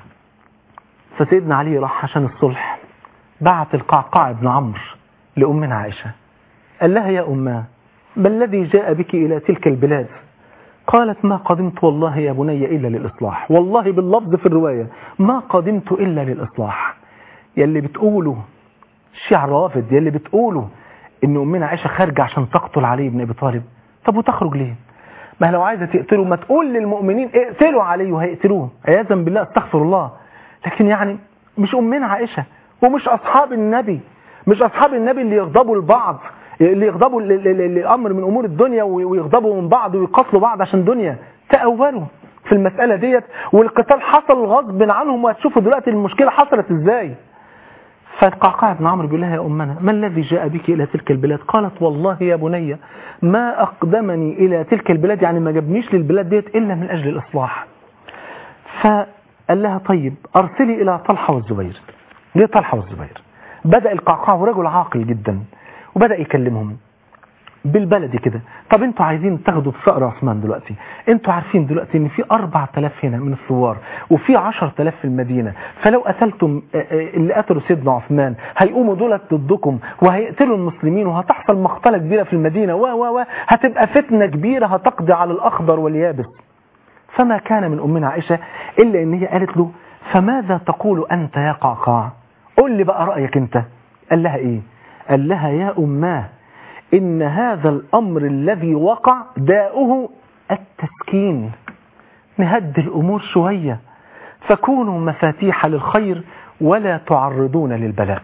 فسيدنا علي راح عشان الصلح، بعت القعقاع بن عمرو لأمنا عائشة، قال لها يا أماه ما الذي جاء بك إلى تلك البلاد؟ قالت ما قدمت والله يا بني إلا للإصلاح. والله باللفظ في الرواية ما قدمت إلا للإصلاح. يلي بتقولوا الشيعة الرافض، يلي بتقولوا إن أمنا عائشة خارجة عشان تقتل علي بن أبي طالب، طب وتخرج ليه؟ ما لو عايزة تقتلوا ما تقول للمؤمنين اقتلوا علي وهيقتلوه، عياذا بالله استغفر الله. لكن يعني مش أمنا عائشة ومش أصحاب النبي، مش أصحاب النبي اللي يغضبوا البعض، اللي يغضبوا لأمر من أمور الدنيا ويغضبوا من بعض ويقتلوا بعض عشان دنيا. تأولوا في المسألة ديت، والقتال حصل غصب عنهم، وهتشوفوا دلوقتي المشكلة حصلت ازاي. فالقعقاع بن عمرو بيقول لها يا أمنا ما الذي جاء بك إلى تلك البلاد؟ قالت والله يا بني ما أقدمني إلى تلك البلاد، يعني ما جابنيش للبلاد ديت إلا من أجل الإصلاح. فقال لها طيب أرسلي إلى طلحة والزبير. ليه طلحة والزبير؟ بدأ القعقاع ورجل عاقل جدا وبدأ يكلمهم بالبلدي كده. طب انتوا عايزين تاخدوا بثأر عثمان دلوقتي، انتوا عارفين دلوقتي ان في 4000 هنا من الثوار وفي 10000 في المدينة، فلو قتلتم اللي قتلوا سيدنا عثمان هيقوموا دولت ضدكم وهيقتلوا المسلمين وهتحصل مقتلة كبيرة في المدينة هتبقى فتنة كبيرة هتقضي على الأخضر واليابس. فما كان من أمنا عائشة إلا ان هي قالت له فماذا تقول أنت يا قعقاع؟ قل لي بقى رأيك انت. قال لها ايه؟ قال لها يا أماه إن هذا الأمر الذي وقع داؤه التسكين، نهدي الأمور شوية، فكونوا مفاتيح للخير ولا تعرضون للبلاء.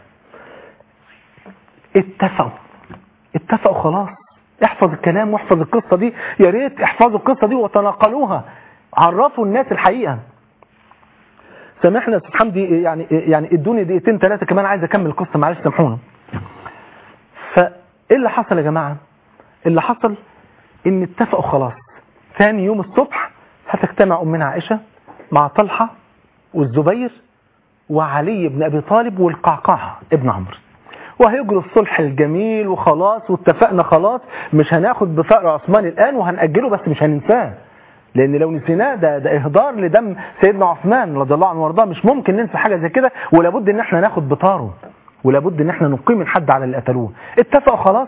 اتفقوا خلاص. احفظ الكلام واحفظ القصة دي، يا ريت احفظوا القصة دي وتناقلوها، عرفوا الناس الحقيقة. سامحنا يا حمدي، يعني ادوني دقيقتين 3 كمان عايز اكمل القصة، معلش سامحونا. ايه اللي حصل يا جماعة؟ اللي حصل ان اتفقوا خلاص ثاني يوم الصبح هتجتمع أمنا عائشة مع طلحة والزبير وعلي بن أبي طالب والقعقاع ابن عمرو، وهيجروا الصلح الجميل وخلاص، واتفقنا خلاص مش هناخد بثأر عثمان الآن وهنأجله، بس مش هننساه، لأن لو نسيناه ده إهدار لدم سيدنا عثمان رضي الله عنه وارضاه. مش ممكن ننسى حاجة زي كده، ولابد ان احنا ناخد بطاره، ولابد ان احنا نقيم الحد على اللي قتلوه. اتفقوا خلاص.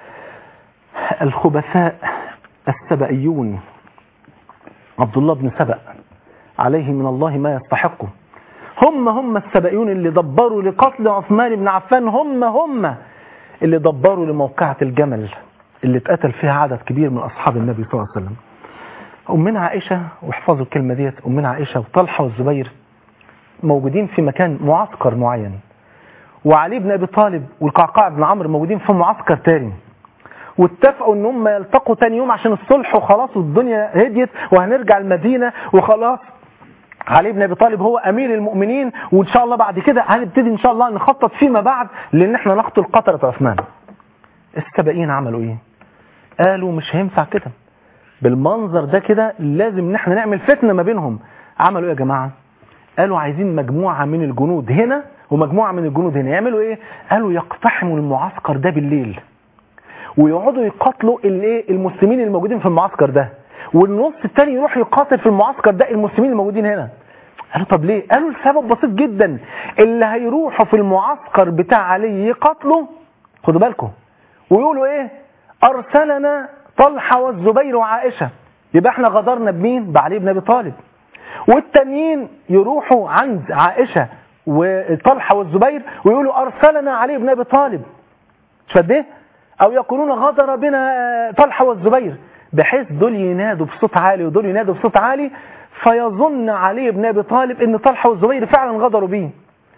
الخبثاء السبئيون عبد الله بن سبأ عليه من الله ما يستحقه، هم السبئيون اللي دبروا لقتل عثمان بن عفان، هم اللي دبروا لموقعة الجمل اللي اتقتل فيها عدد كبير من أصحاب النبي صلى الله عليه وسلم. أمنا عائشة، واحفظوا الكلمة ديت، أمنا عائشة وطلحة والزبير موجودين في مكان معسكر معين، وعلي بن أبي طالب والقعقاع بن عمرو موجودين في معسكر تاني، واتفقوا ان هم يلتقوا تاني يوم عشان الصلح وخلاص، والدنيا هديت وهنرجع المدينة وخلاص. علي بن أبي طالب هو أمير المؤمنين، وإن شاء الله بعد كده هنبتدي إن شاء الله نخطط فيما بعد لأن احنا نقتل قتلة عثمان. السبئين عملوا إيه؟ قالوا مش هينفع كده بالمنظر ده كده، لازم ان احنا نعمل فتنة ما بينهم. عملوا ايه يا جماعة؟ قالوا عايزين مجموعة من الجنود هنا ومجموعة من الجنود هنا. يعملوا ايه؟ قالوا يقتحموا المعسكر ده بالليل ويقعدوا يقاتلوا المسلمين الموجودين في المعسكر ده، والنص التاني يروح يقاتل في المعسكر ده المسلمين الموجودين هنا. قالوا طب ليه؟ قالوا السبب بسيط جدا، اللي هيروحوا في المعسكر بتاع علي يقاتلوا، خدوا بالكم، ويقولوا ايه؟ ارسلنا طلحة والزبير وعائشة، يبقى احنا غدرنا بمين؟ بعلي بن أبي طالب. والتانيين يروحوا عند عائشة وطلحة والزبير ويقولوا أرسلنا علي بن أبي طالب، شفت؟ أو يقولون غدر بنا طلحة والزبير، بحيث دول ينادوا بصوت عالي ودول ينادوا بصوت عالي، فيظن علي بن أبي طالب ان طلحة والزبير فعلا غدروا به،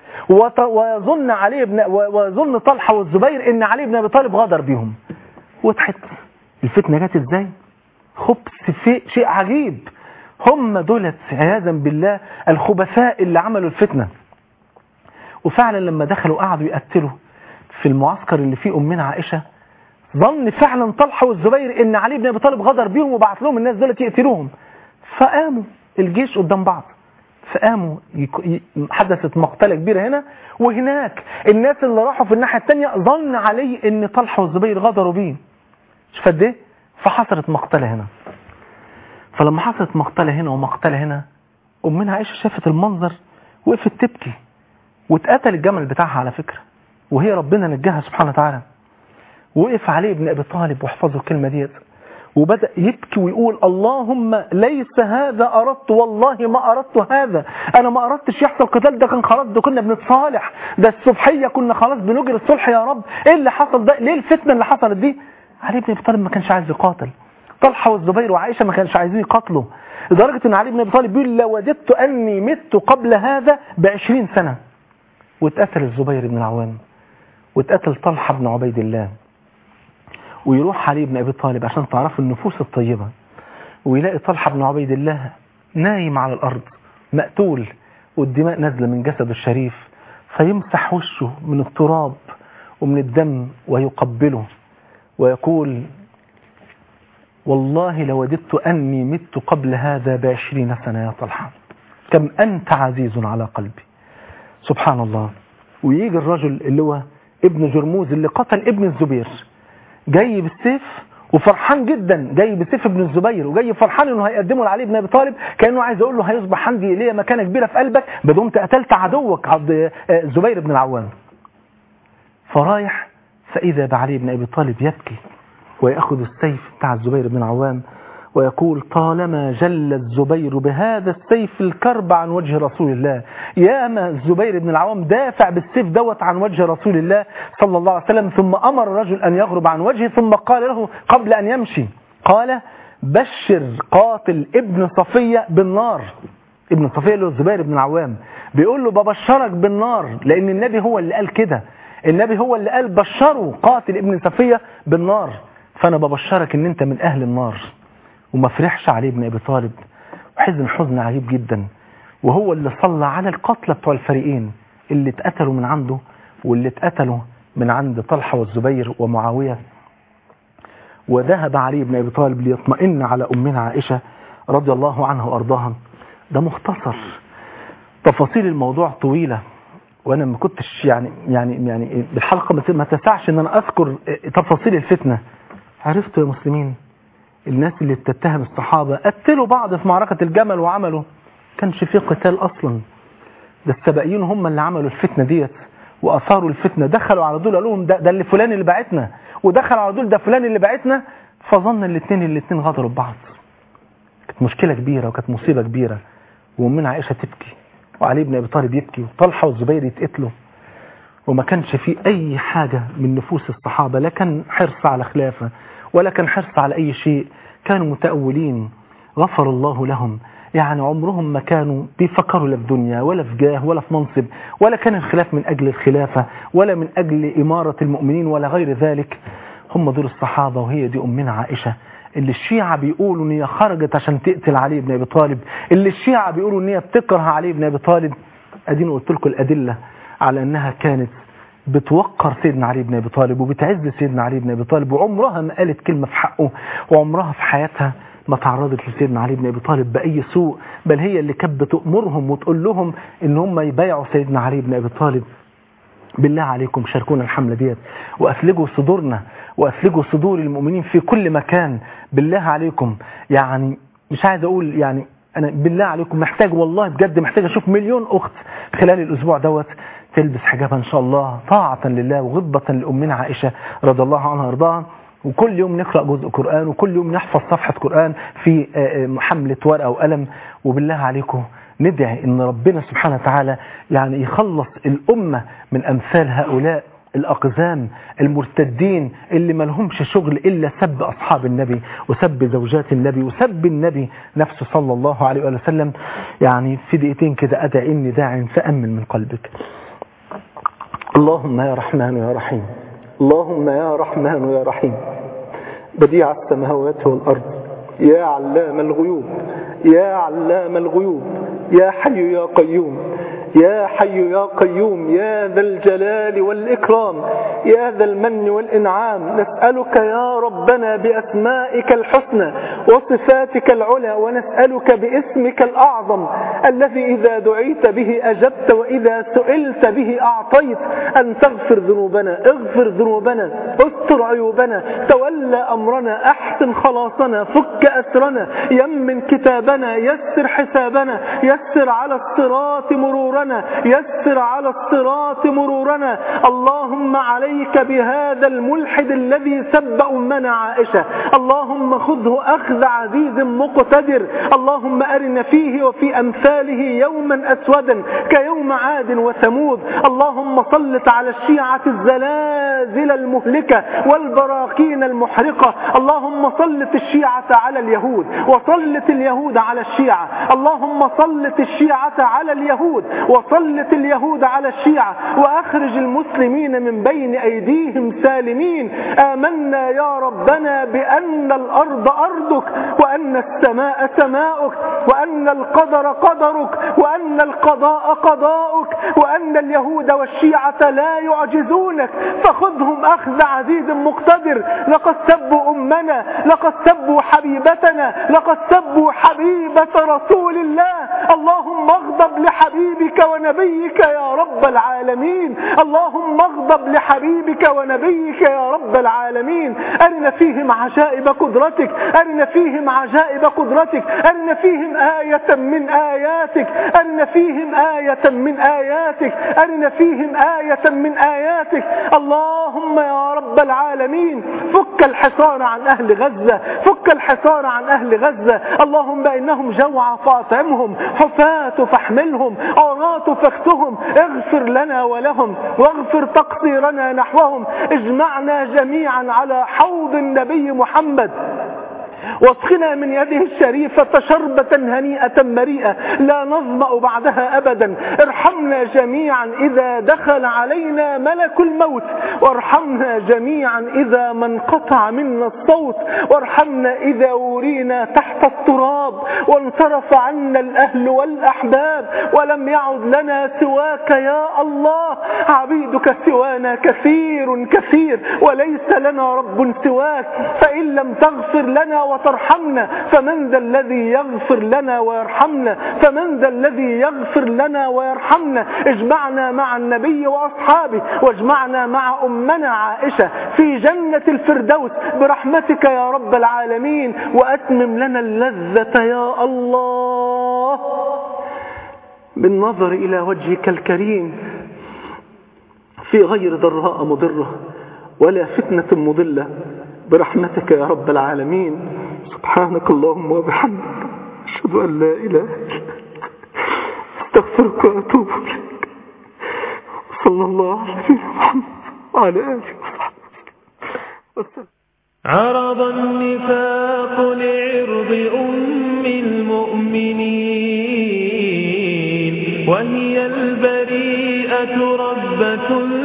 ويظن طلحة والزبير ان علي بن أبي طالب غدر بهم. وضحت الفتنة جت ازاي؟ خبث في شيء عجيب. هم دولت عياذا بالله الخبثاء اللي عملوا الفتنة. وفعلا لما دخلوا قعدوا يقتلوا في المعسكر اللي فيه أمنا عائشة ظن فعلا طلحة والزبير ان علي بن ابي طالب غدر بيهم وبعت لهم الناس دول يقتلوهم، فقاموا الجيش قدام بعض، فقاموا حدثت مقتلة كبيرة هنا، وهناك الناس اللي راحوا في الناحية الثانية ظن علي ان طلحة والزبير غدروا بيه. شوف قد ايه؟ فحصلت مقتلة هنا. فلما حصلت مقتلة هنا ومقتلة هنا، أمنا عائشة شافت المنظر وقفت تبكي، واتقتل الجمل بتاعها على فكرة، وهي ربنا نجاها سبحانه وتعالى. وقف علي بن أبي طالب، واحفظوا الكلمة ديت، وبدأ يبكي ويقول اللهم ليس هذا أردت، والله ما أردت هذا، أنا ما أردتش يحصل قتال، ده كان خلاص، ده كنا بنتصالح، ده الصبحية كنا خلاص بنجري الصلح يا رب، إيه اللي حصل ده؟ ليه الفتنة اللي حصلت دي؟ علي بن أبي طالب ما كانش عايز يقاتل، طلحة والزبير وعائشة ما كانش عايزين يقاتلوا، لدرجة أن علي بن أبي طالب بيقول لوددت أني مت قبل هذا ب20 سنة. واتقتل الزبير بن العوام، واتقتل طلحة بن عبيد الله. ويروح علي بن أبي طالب عشان تعرفوا النفوس الطيبة، ويلاقي طلحة بن عبيد الله نايم على الأرض مقتول، والدماء نازلة من جسده الشريف، فيمسح وشه من التراب ومن الدم ويقبله ويقول والله لوددت أني مت قبل هذا ب20 سنة يا طلحة، كم أنت عزيز على قلبي. سبحان الله. ويجي الرجل اللي هو ابن جرموز اللي قتل ابن الزبير، جاي بالسيف وفرحان جدا، جاي بسيف ابن الزبير، وجاي فرحان انه هيقدمه لعلي بن ابي طالب، كانه عايز يقول له هيصبح عندي ليه مكانه كبيره في قلبك بدون قتلت عدوك عبد الزبير بن العوام. فرايح فاذا بعلي بن ابي طالب يبكي ويأخذ السيف بتاع الزبير بن العوام ويقول طالما جل الزبير بهذا السيف الكرب عن وجه رسول الله، ياما الزبير بن العوام دافع بالسيف دوت عن وجه رسول الله صلى الله عليه وسلم. ثم أمر الرجل أن يغرب عن وجهه، ثم قال له قبل أن يمشي، قال بشر قاتل ابن صفية بالنار. ابن صفية له الزبير بن العوام بيقول له ببشرك بالنار، لأن النبي هو اللي قال كده، النبي هو اللي قال بشروا قاتل ابن صفية بالنار، فأنا ببشرك ان انت من اهل النار. وما فرحش علي بن ابي طالب، وحزن حزن عجيب جدا، وهو اللي صلى على القتلى بتوع الفريقين اللي اتقتلوا من عنده واللي اتقتلوا من عند طلحة والزبير ومعاوية. وذهب علي بن ابي طالب ليطمئن على امنا عائشة رضي الله عنها وارضاها. ده مختصر، تفاصيل الموضوع طويلة، وانا ما كنتش يعني بالحلقة ما تسعش ان انا اذكر تفاصيل الفتنة. عرفتوا يا مسلمين الناس اللي بتتهم الصحابة قتلوا بعض في معركة الجمل وعملوا، كانش فيه قتال اصلا، ده السبائيين هم اللي عملوا الفتنة ديت واثاروا الفتنة، دخلوا على دول قالوا لهم ده اللي فلان اللي بعتنا، ودخل على دول ده فلان اللي بعتنا، فظن الاثنين غدروا ببعض. كانت مشكلة كبيرة وكانت مصيبة كبيرة، ومنها عائشة تبكي وعلي بن ابي طالب يبكي وطلحة والزبير يتقتلوا، وما كانش فيه اي حاجة من نفوس الصحابة، لا كان حرص على خلافة ولا كان حرص على اي شيء، كانوا متأولين غفر الله لهم، يعني عمرهم ما كانوا بيفكروا لا في دنيا ولا في جاه ولا في منصب، ولا كان الخلاف من اجل الخلافة ولا من اجل امارة المؤمنين ولا غير ذلك. هم دول الصحابة، وهي دي امنا عائشة اللي الشيعة بيقولوا ان هي خرجت عشان تقتل علي بن ابي طالب، اللي الشيعة بيقولوا ان هي بتكره علي بن ابي طالب. ادينا قلت لكم الادلة على انها كانت بتوقر سيدنا علي بن ابي طالب وبتعز سيدنا علي بن ابي طالب، وعمرها ما قالت كلمة في حقه، وعمرها في حياتها ما تعرضت لسيدنا علي بن ابي طالب بأي سوء، بل هي اللي كانت بتأمرهم وتقول لهم ان هم يبايعوا سيدنا علي بن ابي طالب. بالله عليكم شاركونا الحملة ديت، وأفلجوا صدورنا وأفلجوا صدور المؤمنين في كل مكان. بالله عليكم يعني مش عايز أقول يعني أنا بالله عليكم محتاج، والله بجد محتاج أشوف مليون أخت خلال الأسبوع دوت تلبس حجابها إن شاء الله طاعة لله وغضبة لأمنا عائشة رضي الله عنها وارضاها، وكل يوم نقرأ جزء قرآن، وكل يوم نحفظ صفحة قرآن في حملة ورقة وقلم. وبالله عليكم ندعي ان ربنا سبحانه وتعالى يعني يخلص الأمة من أمثال هؤلاء الأقزام المرتدين اللي ما لهمش شغل إلا سب أصحاب النبي وسب زوجات النبي وسب النبي نفسه صلى الله عليه وسلم. يعني في دقيقتين كده أدعي إني داع فأمن من قلبك. اللهم يا رحمن يا رحيم، اللهم يا رحمن يا رحيم، بديع السماوات والأرض، يا علام الغيوب، يا علام الغيوب، يا حي يا قيوم، يا حي يا قيوم يا ذا الجلال والإكرام يا ذا المن والإنعام، نسألك يا ربنا بأسمائك الحسنى وصفاتك العلى، ونسألك باسمك الأعظم الذي إذا دعيت به أجبت وإذا سئلت به أعطيت، أن تغفر ذنوبنا، اغفر ذنوبنا، استر عيوبنا، تولى أمرنا، أحسن خلاصنا، فك أسرنا، يمن كتابنا، يسر حسابنا، يسر على الصراط مرورنا، يسر على الصراط مرورنا. اللهم عليك بهذا الملحد الذي سب أمنا عائشة، اللهم خذه أخذ عزيز مقتدر، اللهم أرنا فيه وفي أمثاله يوما أسودا كيوم عاد وثمود. اللهم سلط على الشيعة الزلازل المهلكة والبراكين المحرقة، اللهم سلط الشيعة على اليهود وسلط اليهود على الشيعة، اللهم سلط الشيعة على اليهود وسلط اليهود على الشيعة، وأخرج المسلمين من بين أيديهم سالمين. آمنا يا ربنا بأن الأرض أرضك، وأن السماء سماؤك، وأن القدر قدرك، وأن القضاء قضاؤك، وأن اليهود والشيعة لا يعجزونك، فخذهم أخذ عزيز مقتدر. لقد سبوا أمنا، لقد سبوا حبيبتنا، لقد سبوا حبيبة رسول الله. اللهم اغضب لحبيبك ونبيك يا رب العالمين، اللهم اغضب لحبيبك ونبيك يا رب العالمين. أرنا فيهم عجائب قدرتك، أرنا فيهم عجائب قدرتك، أرنا فيهم آية من آياتك، أرنا فيهم آية من آياتك، أرنا فيهم آية من آياتك. اللهم يا رب العالمين فك الحصار عن أهل غزة، فك الحصار عن أهل غزة. اللهم إنهم جوع فاطعمهم، حفاة فاحملهم، عراة فاكسهم. اغفر لنا ولهم واغفر تقصيرنا نحوهم. اجمعنا جميعا على حوض النبي محمد، واسقنا من يده الشريفة شربة هنيئة مريئة لا نظمأ بعدها أبدا. ارحمنا جميعا إذا دخل علينا ملك الموت، وارحمنا جميعا إذا ما انقطع منا الصوت، وارحمنا إذا ورينا تحت التراب وانصرف عنا الأهل والأحباب ولم يعد لنا سواك يا الله. عبيدك سوانا كثير كثير وليس لنا رب سواك، فإن لم تغفر لنا وترحمنا فمن ذا الذي يغفر لنا ويرحمنا؟ فمن ذا الذي يغفر لنا ويرحمنا؟ اجمعنا مع النبي وأصحابه، واجمعنا مع أمنا عائشة في جنة الفردوس برحمتك يا رب العالمين، وأتمم لنا اللذة يا الله بالنظر إلى وجهك الكريم في غير ضراء مضرة ولا فتنة مضلة برحمتك يا رب العالمين. سبحانك اللهم وبحمدك، أشهد أن لا إله إلا أنت، أستغفرك وأتوب إليك. صلى الله عليه وسلم وعلى آله وصحبه. عرض النفاق لعرض أم المؤمنين، وهي البريئة ربة